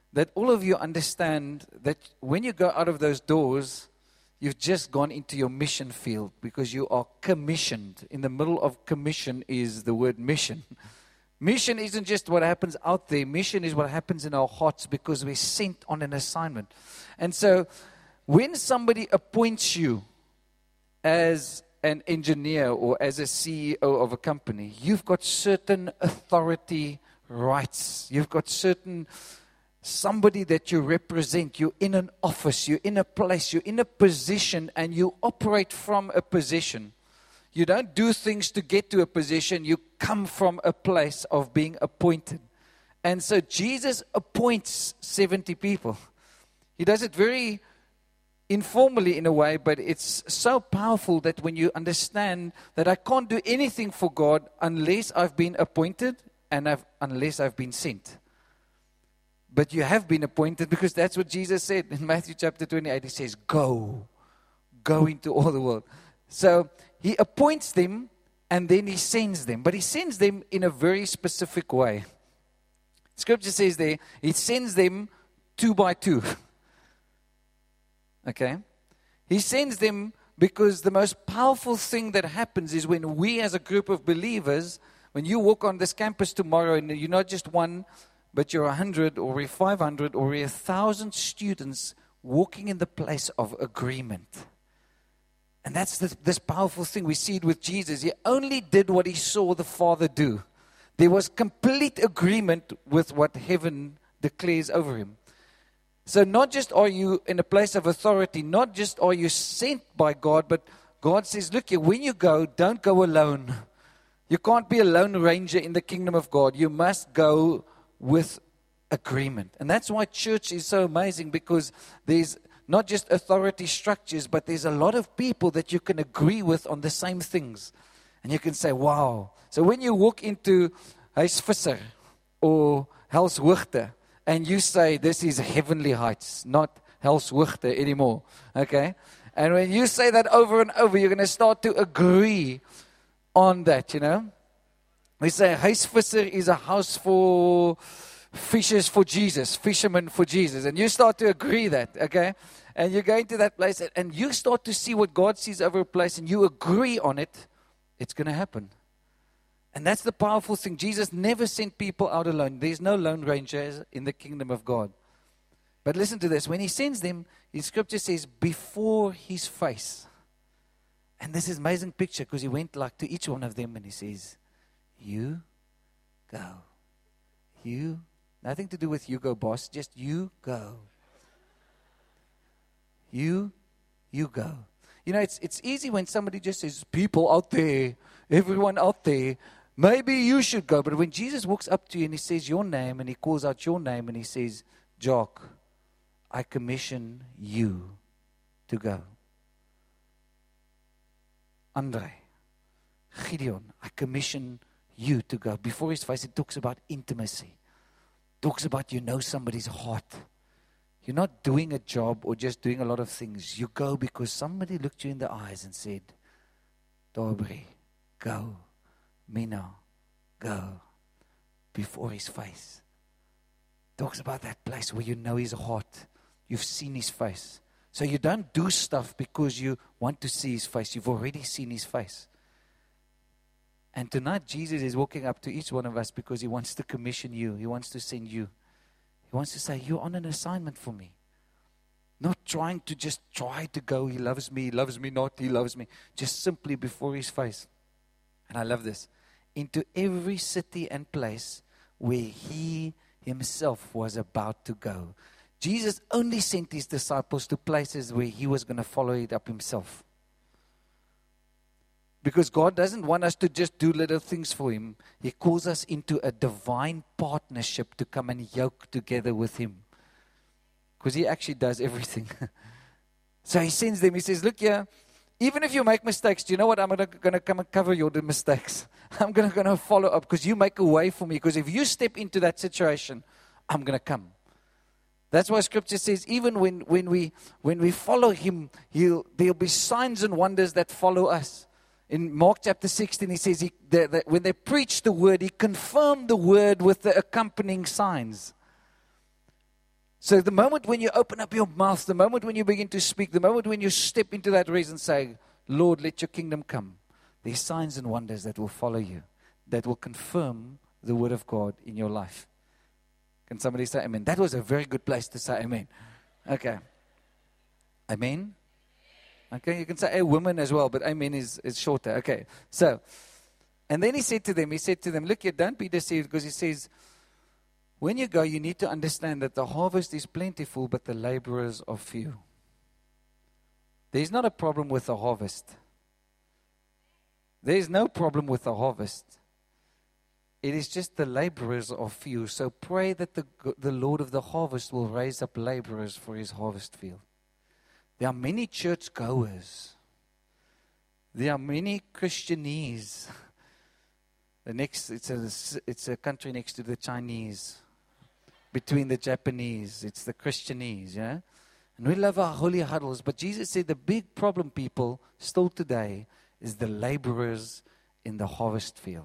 that all of you understand that when you go out of those doors, you've just gone into your mission field because you are commissioned. In the middle of commission is the word mission. Mission isn't just what happens out there. Mission is what happens in our hearts because we're sent on an assignment. And so when somebody appoints you as an engineer or as a CEO of a company, you've got certain authority rights. You've got certain somebody that you represent. You're in an office, you're in a place, you're in a position, and you operate from a position. You don't do things to get to a position. You come from a place of being appointed. And so Jesus appoints 70 people. He does it very informally in a way, but it's so powerful that when you understand that I can't do anything for God unless I've been appointed and unless I've been sent. But you have been appointed because that's what Jesus said in Matthew chapter 28. He says, go into all the world. So he appoints them and then he sends them. But he sends them in a very specific way. Scripture says there, he sends them 2 by 2. Okay? He sends them because the most powerful thing that happens is when we as a group of believers, when you walk on this campus tomorrow and you're not just one, but you're 100 or we're 500 or we're 1,000 students walking in the place of agreement. And that's this powerful thing. We see it with Jesus. He only did what he saw the Father do. There was complete agreement with what heaven declares over him. So not just are you in a place of authority, not just are you sent by God, but God says, look here, when you go, don't go alone. You can't be a lone ranger in the kingdom of God. You must go with agreement. And that's why church is so amazing, because there's not just authority structures, but there's a lot of people that you can agree with on the same things. And you can say, wow. So when you walk into Huisvisser or Helshoogte and you say, this is Heavenly Heights, not Helshoogte anymore. Okay? And when you say that over and over, you're going to start to agree on that, you know. We say Huisvisser is a house for fishers for Jesus, fishermen for Jesus. And you start to agree that, okay? And you go into that place and you start to see what God sees over a place and you agree on it, it's going to happen. And that's the powerful thing. Jesus never sent people out alone. There's no lone rangers in the kingdom of God. But listen to this. When he sends them, his scripture says, before his face. And this is an amazing picture because he went like to each one of them and he says, you go. You, nothing to do with you go, boss. Just you go. You go. You know, it's easy when somebody just says, people out there, everyone out there, maybe you should go. But when Jesus walks up to you and he says your name and he calls out your name and he says, Jock, I commission you to go. Andre, Gideon, I commission you to go. Before his face, it talks about intimacy. It talks about you know somebody's heart. You're not doing a job or just doing a lot of things. You go because somebody looked you in the eyes and said, Dobri, go. Mina, go. Before his face. It talks about that place where you know his heart. You've seen his face. So you don't do stuff because you want to see his face. You've already seen his face. And tonight Jesus is walking up to each one of us because he wants to commission you. He wants to send you. He wants to say, you're on an assignment for me. Not trying to just try to go, he loves me not, he loves me. Just simply before his face. And I love this. Into every city and place where he himself was about to go. Jesus only sent his disciples to places where he was going to follow it up himself. Because God doesn't want us to just do little things for him. He calls us into a divine partnership to come and yoke together with him. Because he actually does everything. So he sends them. He says, look here, even if you make mistakes, do you know what? I'm going to come and cover your mistakes. I'm going to follow up because you make a way for me. Because if you step into that situation, I'm going to come. That's why Scripture says, even when we follow him, there'll be signs and wonders that follow us. In Mark chapter 16, he says that when they preached the word, he confirmed the word with the accompanying signs. So the moment when you open up your mouth, the moment when you begin to speak, the moment when you step into that race and say, Lord, let your kingdom come, there's signs and wonders that will follow you, that will confirm the word of God in your life. Can somebody say amen? That was a very good place to say amen. Okay. Amen? Okay, you can say a woman as well, but amen is shorter. Okay, so, and then he said to them, look here, don't be deceived, because he says, when you go, you need to understand that the harvest is plentiful, but the laborers are few. There's not a problem with the harvest. There's no problem with the harvest. It is just the laborers are few. So pray that the Lord of the harvest will raise up laborers for his harvest field. There are many churchgoers. There are many Christianese. It's a country next to the Chinese. Between the Japanese, it's the Christianese, yeah? And we love our holy huddles, but Jesus said the big problem, people, still today, is the laborers in the harvest field.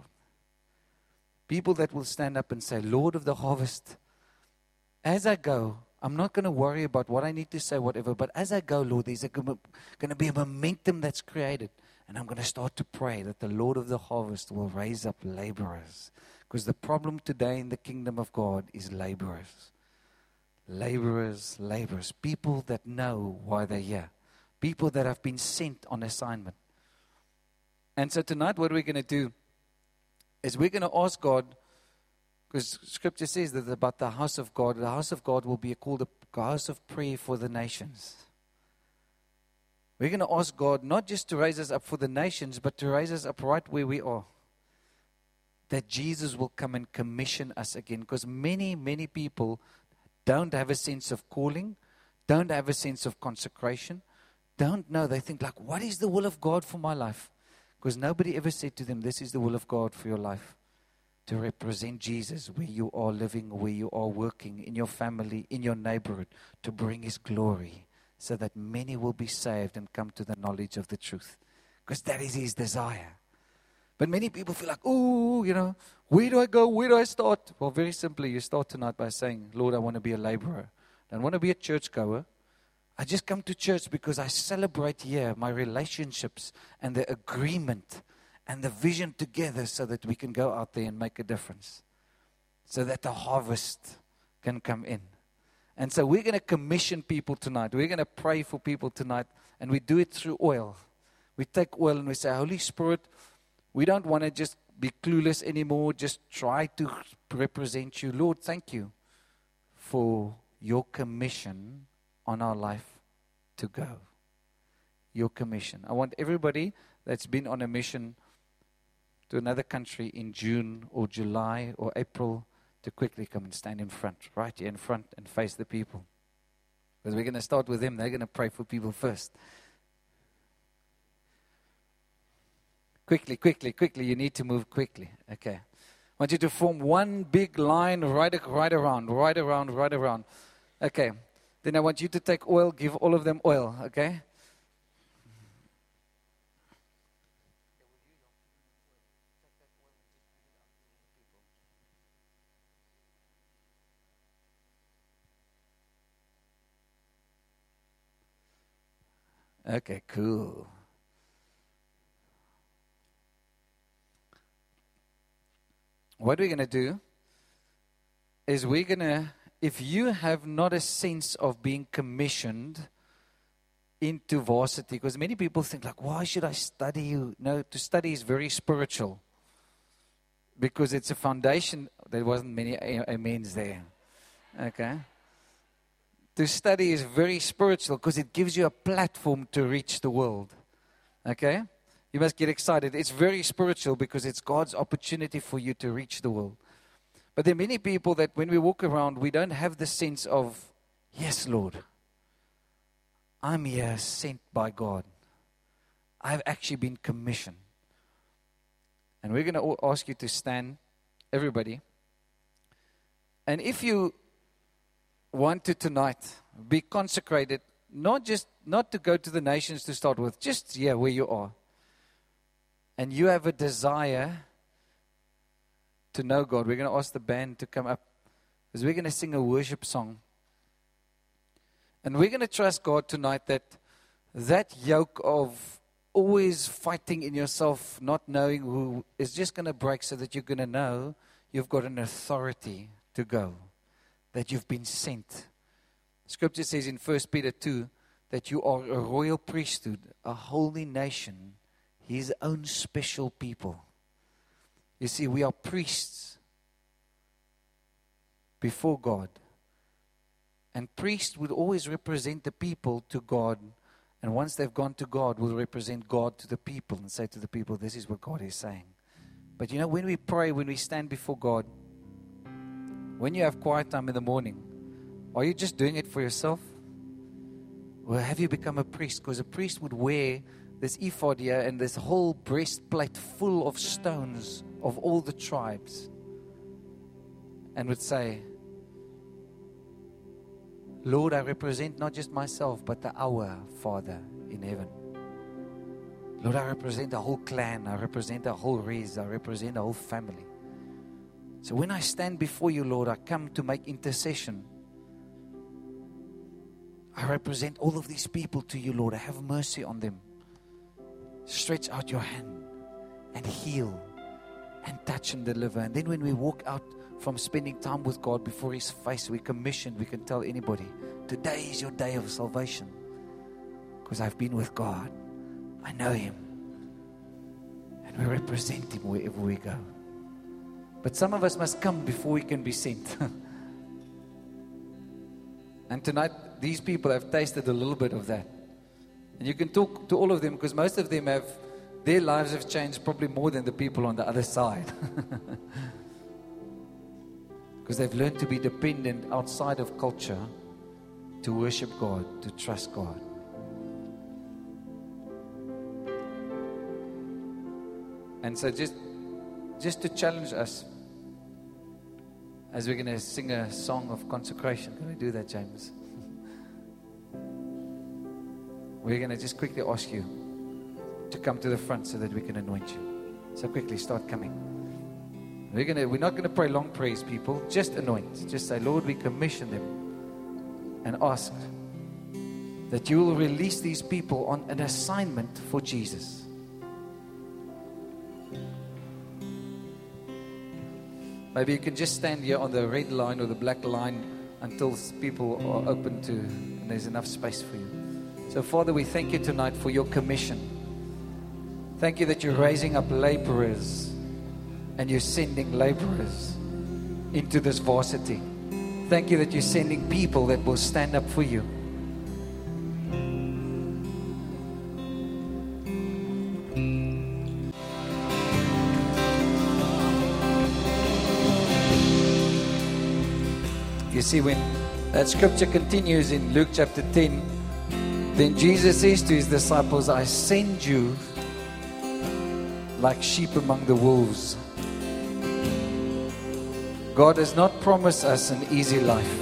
People that will stand up and say, Lord of the harvest, as I go, I'm not going to worry about what I need to say, whatever, but as I go, Lord, there's going to be a momentum that's created. And I'm going to start to pray that the Lord of the harvest will raise up laborers. Because the problem today in the kingdom of God is laborers. Laborers, laborers. People that know why they're here. People that have been sent on assignment. And so tonight what we're going to do is we're going to ask God, because Scripture says that about the house of God will be called a house of prayer for the nations. We're going to ask God not just to raise us up for the nations, but to raise us up right where we are. That Jesus will come and commission us again. Because many, many people don't have a sense of calling, don't have a sense of consecration, don't know. They think like, what is the will of God for my life? Because nobody ever said to them, this is the will of God for your life. To represent Jesus where you are living, where you are working, in your family, in your neighborhood, to bring his glory, so that many will be saved and come to the knowledge of the truth. Because that is his desire. But many people feel like, where do I go? Where do I start? Well, very simply, you start tonight by saying, Lord, I want to be a laborer. I don't want to be a churchgoer. I just come to church because I celebrate here my relationships and the agreement and the vision together so that we can go out there and make a difference. So that the harvest can come in. And so we're going to commission people tonight. We're going to pray for people tonight. And we do it through oil. We take oil and we say, Holy Spirit, we don't want to just be clueless anymore. Just try to represent you. Lord, thank you for your commission on our life to go. Your commission. I want everybody that's been on a mission to another country in June or July or April to quickly come and stand in front, right here in front, and face the people. Because we're going to start with them. They're going to pray for people first. Quickly. You need to move quickly. Okay. I want you to form one big line right around. Okay. Then I want you to take oil, give all of them oil. Okay. Okay, cool. What we're going to do is if you have not a sense of being commissioned into varsity, because many people think like, why should I study? No, to study is very spiritual. Because it's a foundation. There wasn't many amens there. Okay. To study is very spiritual because it gives you a platform to reach the world. Okay? You must get excited. It's very spiritual because it's God's opportunity for you to reach the world. But there are many people that when we walk around, we don't have the sense of, yes, Lord, I'm here sent by God. I've actually been commissioned. And we're going to ask you to stand, everybody. And if you want to tonight be consecrated, not to go to the nations to start with, just here where you are. And you have a desire to know God. We're going to ask the band to come up, because we're going to sing a worship song. And we're going to trust God tonight that yoke of always fighting in yourself, not knowing who, is just going to break, so that you're going to know you've got an authority to go, that you've been sent. Scripture says in 1 Peter 2 that you are a royal priesthood, a holy nation, His own special people. You see, we are priests before God. And priests would always represent the people to God. And once they've gone to God, will represent God to the people and say to the people, this is what God is saying. But you know, when we pray, when we stand before God, when you have quiet time in the morning, are you just doing it for yourself? Or have you become a priest? Because a priest would wear this ephod here and this whole breastplate full of stones of all the tribes, and would say, Lord, I represent not just myself, but our Father in heaven. Lord, I represent the whole clan. I represent the whole race. I represent the whole family. So when I stand before you, Lord, I come to make intercession. I represent all of these people to you, Lord. Have mercy on them. Stretch out your hand and heal and touch and deliver. And then when we walk out from spending time with God before His face, we commission, we can tell anybody, today is your day of salvation. Because I've been with God. I know Him. And we represent Him wherever we go. But some of us must come before we can be sent. And tonight, these people have tasted a little bit of that. And you can talk to all of them, because most of them their lives have changed probably more than the people on the other side. Because they've learned to be dependent outside of culture to worship God, to trust God. And so just to challenge us, as we're going to sing a song of consecration. Can we do that, James? We're going to just quickly ask you to come to the front so that we can anoint you. So quickly start coming. We're not going to pray long prayers, people. Just anoint. Just say, Lord, we commission them, and ask that you will release these people on an assignment for Jesus. Maybe you can just stand here on the red line or the black line until people are open to, and there's enough space for you. So Father, we thank you tonight for your commission. Thank you that you're raising up laborers and you're sending laborers into this varsity. Thank you that you're sending people that will stand up for you. You see, when that scripture continues in Luke chapter 10, then Jesus says to his disciples, I send you like sheep among the wolves. God does not promise us an easy life,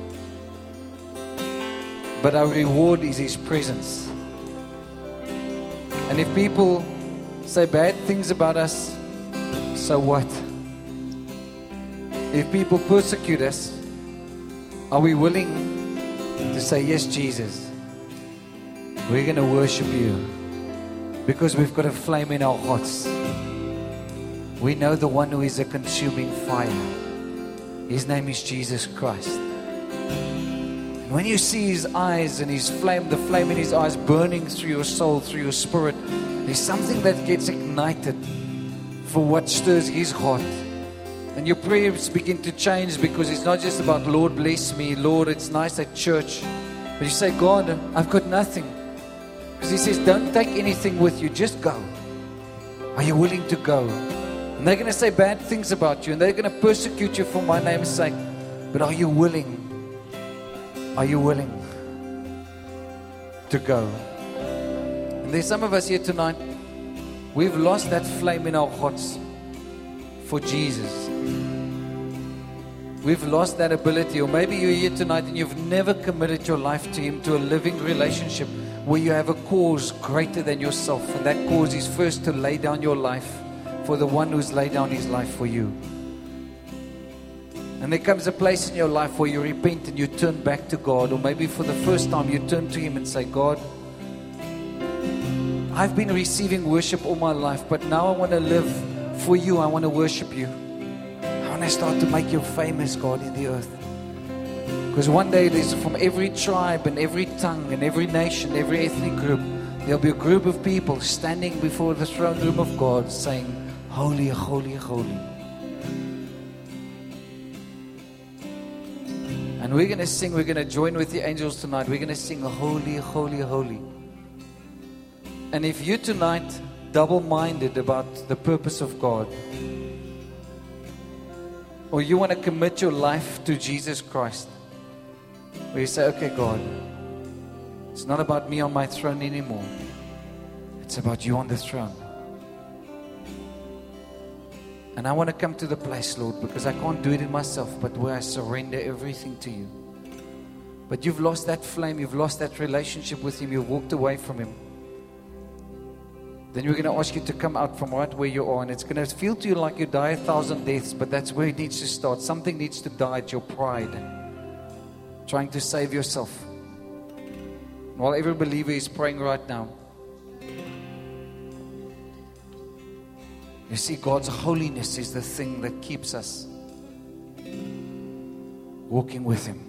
but our reward is His presence. And if people say bad things about us, so what? If people persecute us, are we willing to say, yes, Jesus, we're going to worship you because we've got a flame in our hearts. We know the one who is a consuming fire. His name is Jesus Christ. And when you see His eyes and His flame, the flame in His eyes burning through your soul, through your spirit, there's something that gets ignited for what stirs His heart. And your prayers begin to change, because it's not just about, Lord, bless me, Lord, it's nice at church. But you say, God, I've got nothing. Because He says, don't take anything with you, just go. Are you willing to go? And they're going to say bad things about you, and they're going to persecute you for my name's sake. But are you willing? Are you willing to go? And there's some of us here tonight, we've lost that flame in our hearts for Jesus. We've lost that ability. Or maybe you're here tonight and you've never committed your life to Him, to a living relationship where you have a cause greater than yourself. And that cause is first to lay down your life for the one who's laid down His life for you. And there comes a place in your life where you repent and you turn back to God, or maybe for the first time you turn to Him and say, God, I've been receiving worship all my life, but now I want to live for You. I want to worship You. I want to start to make You famous, God, in the earth. Because one day there's from every tribe and every tongue and every nation, every ethnic group, there'll be a group of people standing before the throne room of God saying, Holy, holy, holy. And we're going to sing, we're going to join with the angels tonight. We're going to sing, Holy, holy, holy. And if you tonight double-minded about the purpose of God, or you want to commit your life to Jesus Christ, where you say, okay, God, it's not about me on my throne anymore. It's about You on the throne. And I want to come to the place, Lord, because I can't do it in myself, but where I surrender everything to You. But you've lost that flame, you've lost that relationship with Him, you've walked away from Him. Then we're going to ask you to come out from right where you are, and it's going to feel to you like you die 1,000 deaths, but that's where it needs to start. Something needs to die at your pride, trying to save yourself. While every believer is praying right now, you see, God's holiness is the thing that keeps us walking with Him.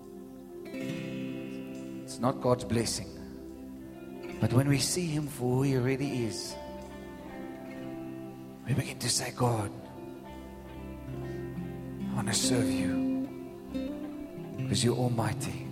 It's not God's blessing. But when we see Him for who He really is, we begin to say, God, I want to serve You because You're almighty.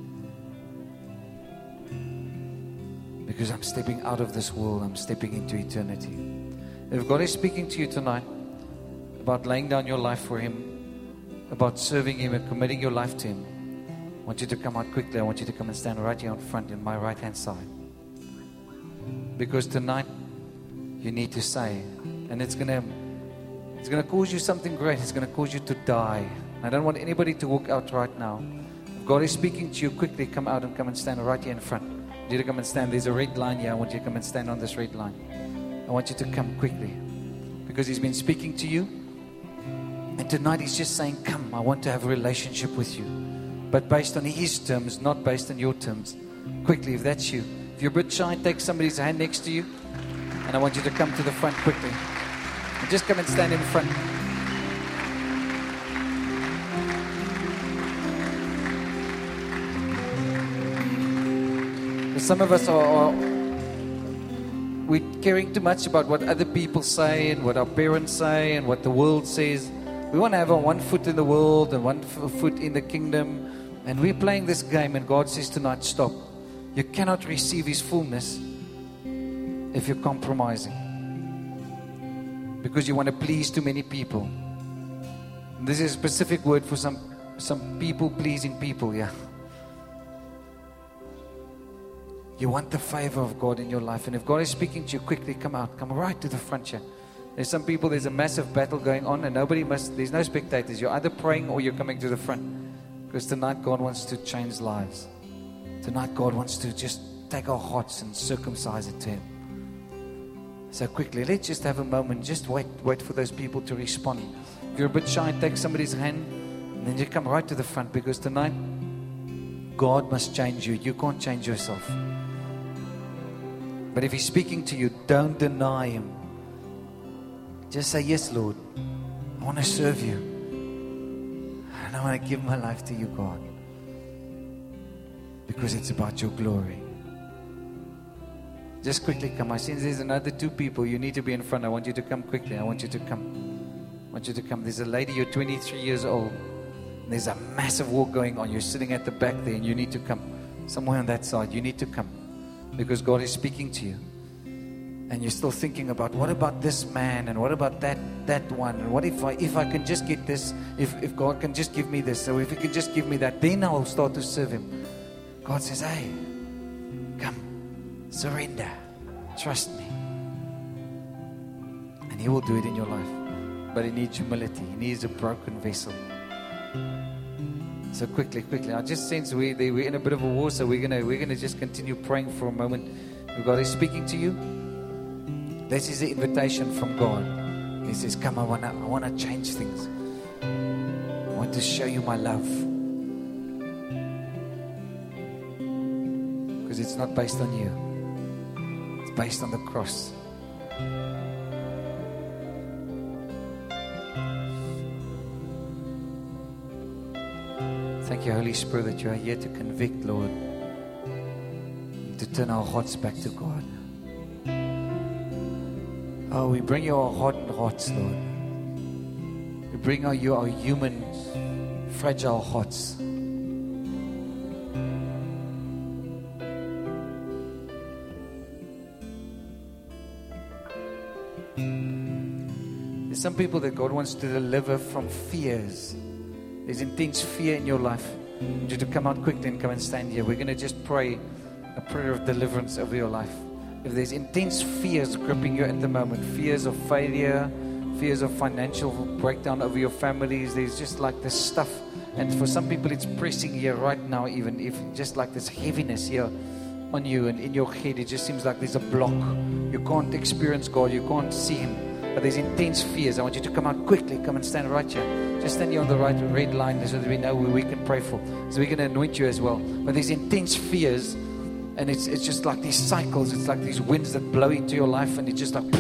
Because I'm stepping out of this world, I'm stepping into eternity. If God is speaking to you tonight about laying down your life for Him, about serving Him and committing your life to Him, I want you to come out quickly. I want you to come and stand right here in front in my right hand side. Because tonight you need to say, and it's gonna cause you something great. It's gonna cause you to die. I don't want anybody to walk out right now. If God is speaking to you, quickly come out and come and stand right here in front. I want you to come and stand. There's a red line here. I want you to come and stand on this red line. I want you to come quickly because He's been speaking to you, and tonight He's just saying, come, I want to have a relationship with You, but based on His terms, not based on your terms. Quickly, if that's you. If you're a bit shy, take somebody's hand next to you, and I want you to come to the front quickly. And just come and stand in front. Some of us we're caring too much about what other people say and what our parents say and what the world says. We want to have one foot in the world and one foot in the kingdom. And we're playing this game, and God says tonight, stop. You cannot receive His fullness if you're compromising. Because you want to please too many people. And this is a specific word for some people-pleasing people, yeah. You want the favor of God in your life. And if God is speaking to you, quickly come out. Come right to the front here. There's some people, there's a massive battle going on, and there's no spectators. You're either praying or you're coming to the front. Because tonight God wants to change lives. Tonight God wants to just take our hearts and circumcise it to Him. So quickly, let's just have a moment. Just wait for those people to respond. If you're a bit shy, take somebody's hand, and then you come right to the front. Because tonight, God must change you. You can't change yourself. But if He's speaking to you, don't deny Him. Just say, yes, Lord, I want to serve You. And I want to give my life to You, God. Because it's about Your glory. Just quickly come. I see there's another 2 people. You need to be in front. I want you to come quickly. I want you to come. I want you to come. There's a lady, you're 23 years old. There's a massive walk going on. You're sitting at the back there, and you need to come. Somewhere on that side, you need to come. Because God is speaking to you. And you're still thinking about, what about this man? And what about that one? And what if I can just get this? If God can just give me this. So if He can just give me that, then I'll start to serve Him. God says, hey, come. Surrender. Trust me. And He will do it in your life. But He needs humility. He needs a broken vessel. So quickly. I just sense we're in a bit of a war, so we're gonna just continue praying for a moment. If God is speaking to you, this is the invitation from God. He says, come, I wanna change things. I want want to show you my love. Because it's not based on you. It's based on the cross. Thank you, Holy Spirit, that you are here to convict, Lord, to turn our hearts back to God. Oh, we bring you our hardened hearts, Lord. We bring you our human, fragile hearts. There's some people that God wants to deliver from fears. There's intense fear in your life. I want you to come out quickly and come and stand here. We're going to just pray a prayer of deliverance over your life. If there's intense fears gripping you at the moment, fears of failure, fears of financial breakdown over your families, there's just like this stuff. And for some people it's pressing here right now, even if just like this heaviness here on you and in your head. It just seems like there's a block. You can't experience God. You can't see Him. But there's intense fears. I want you to come out quickly. Come and stand right here. Just stand here on the right red line so that we know who we can pray for. So we're going to anoint you as well. But there's intense fears. And it's just like these cycles. It's like these winds that blow into your life. And it's just like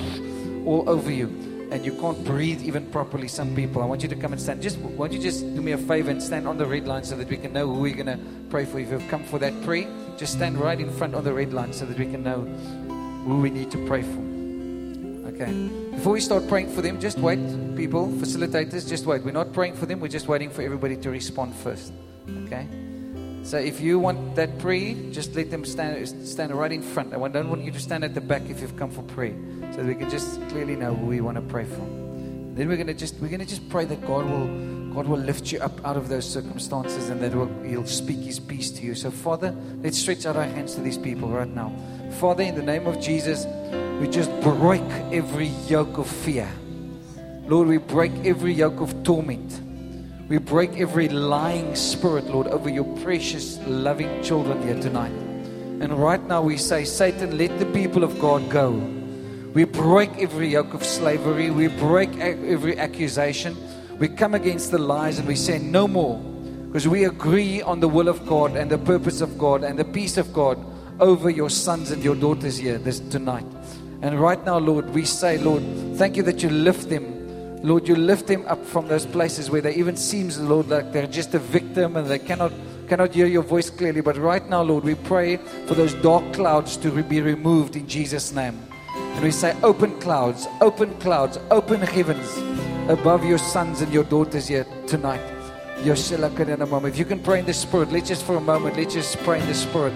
all over you. And you can't breathe even properly, some people. I want you to come and stand. Why don't you just do me a favor and stand on the red line so that we can know who we're going to pray for. If you've come for that prayer, just stand right in front on the red line so that we can know who we need to pray for. Okay. Before we start praying for them, just wait, people, facilitators, just wait. We're not praying for them. We're just waiting for everybody to respond first. Okay. So if you want that prayer, just let them stand right in front. I don't want you to stand at the back if you've come for prayer, so that we can just clearly know who we want to pray for. Then we're gonna just pray that God will lift you up out of those circumstances, and that He'll speak His peace to you. So Father, let's stretch out our hands to these people right now. Father, in the name of Jesus, we just break every yoke of fear. Lord, we break every yoke of torment. We break every lying spirit, Lord, over your precious, loving children here tonight. And right now we say, Satan, let the people of God go. We break every yoke of slavery. We break every accusation. We come against the lies and we say no more. Because we agree on the will of God and the purpose of God and the peace of God over your sons and your daughters here tonight. And right now, Lord, we say, Lord, thank you that you lift them. Lord, you lift them up from those places where they even seems, Lord, like they're just a victim and they cannot hear your voice clearly. But right now, Lord, we pray for those dark clouds to be removed in Jesus' name. And we say, open clouds, open heavens above your sons and your daughters here tonight. If you can pray in the Spirit, let's just for a moment, let's just pray in the Spirit.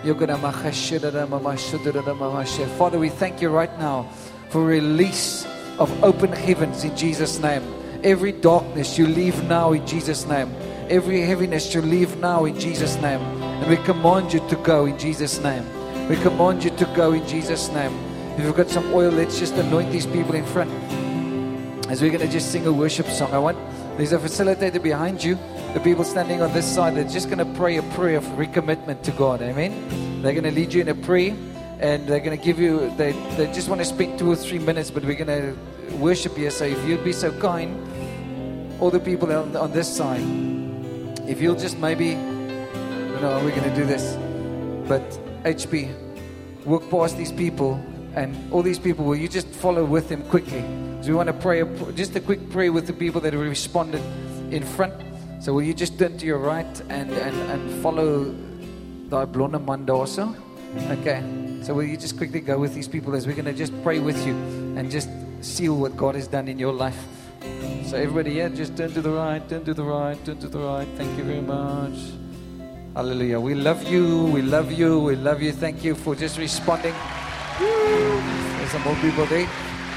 Father, we thank you right now for release of open heavens in Jesus' name. Every darkness you leave now in Jesus' name. Every heaviness you leave now in Jesus' name. And we command you to go in Jesus' name. We command you to go in Jesus' name. If you've got some oil, let's just anoint these people in front. As we're going to just sing a worship song. There's a facilitator behind you. The people standing on this side, they're just going to pray a prayer of recommitment to God. Amen. They're going to lead you in a prayer. And they're going to give you, they just want to spend 2 or 3 minutes, but we're going to worship here. So if you'd be so kind, all the people on this side, if you'll just maybe, I don't know how we're going to do this, but HP, walk past these people, and all these people, will you just follow with them quickly? Because we want to pray, just a quick prayer with the people that have responded in front. So will you just turn to your right and follow the blonde man also? Okay. So will you just quickly go with these people as we're going to just pray with you and just seal what God has done in your life. So everybody here, just turn to the right, turn to the right, turn to the right. Thank you very much. Hallelujah. We love you. We love you. We love you. Thank you for just responding. There's some more people there.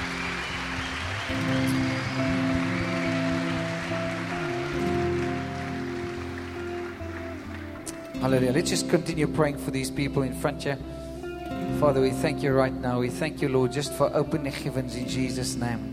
Hallelujah. Let's just continue praying for these people in front here. Father, we thank you right now. We thank you, Lord, just for opening heavens in Jesus' name.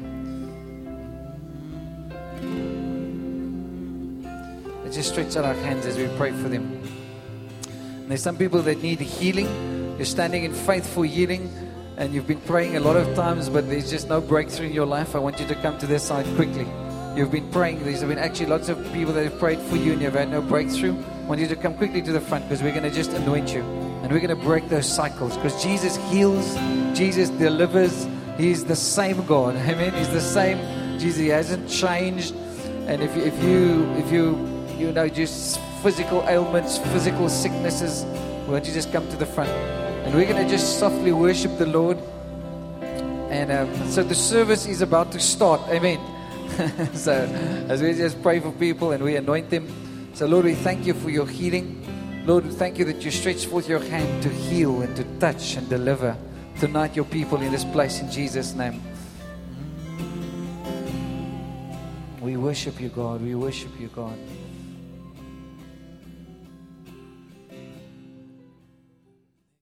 Let's just stretch out our hands as we pray for them. And there's some people that need healing. You're standing in faith for healing, and you've been praying a lot of times, but there's just no breakthrough in your life. I want you to come to this side quickly. you've been praying. There's been actually lots of people that have prayed for you and you've had no breakthrough. I want you to come quickly to the front because we're going to just anoint you. And we're going to break those cycles because Jesus heals, Jesus delivers. He's the same God. Amen. He's the same Jesus. He hasn't changed. And if you know, just physical ailments, physical sicknesses, why don't you just come to the front? And we're going to just softly worship the Lord. And so the service is about to start. Amen. So as we just pray for people and we anoint them. So Lord, we thank you for your healing. Lord, we thank you that you stretch forth your hand to heal and to touch and deliver tonight your people in this place in Jesus' name. We worship you, God. We worship you, God.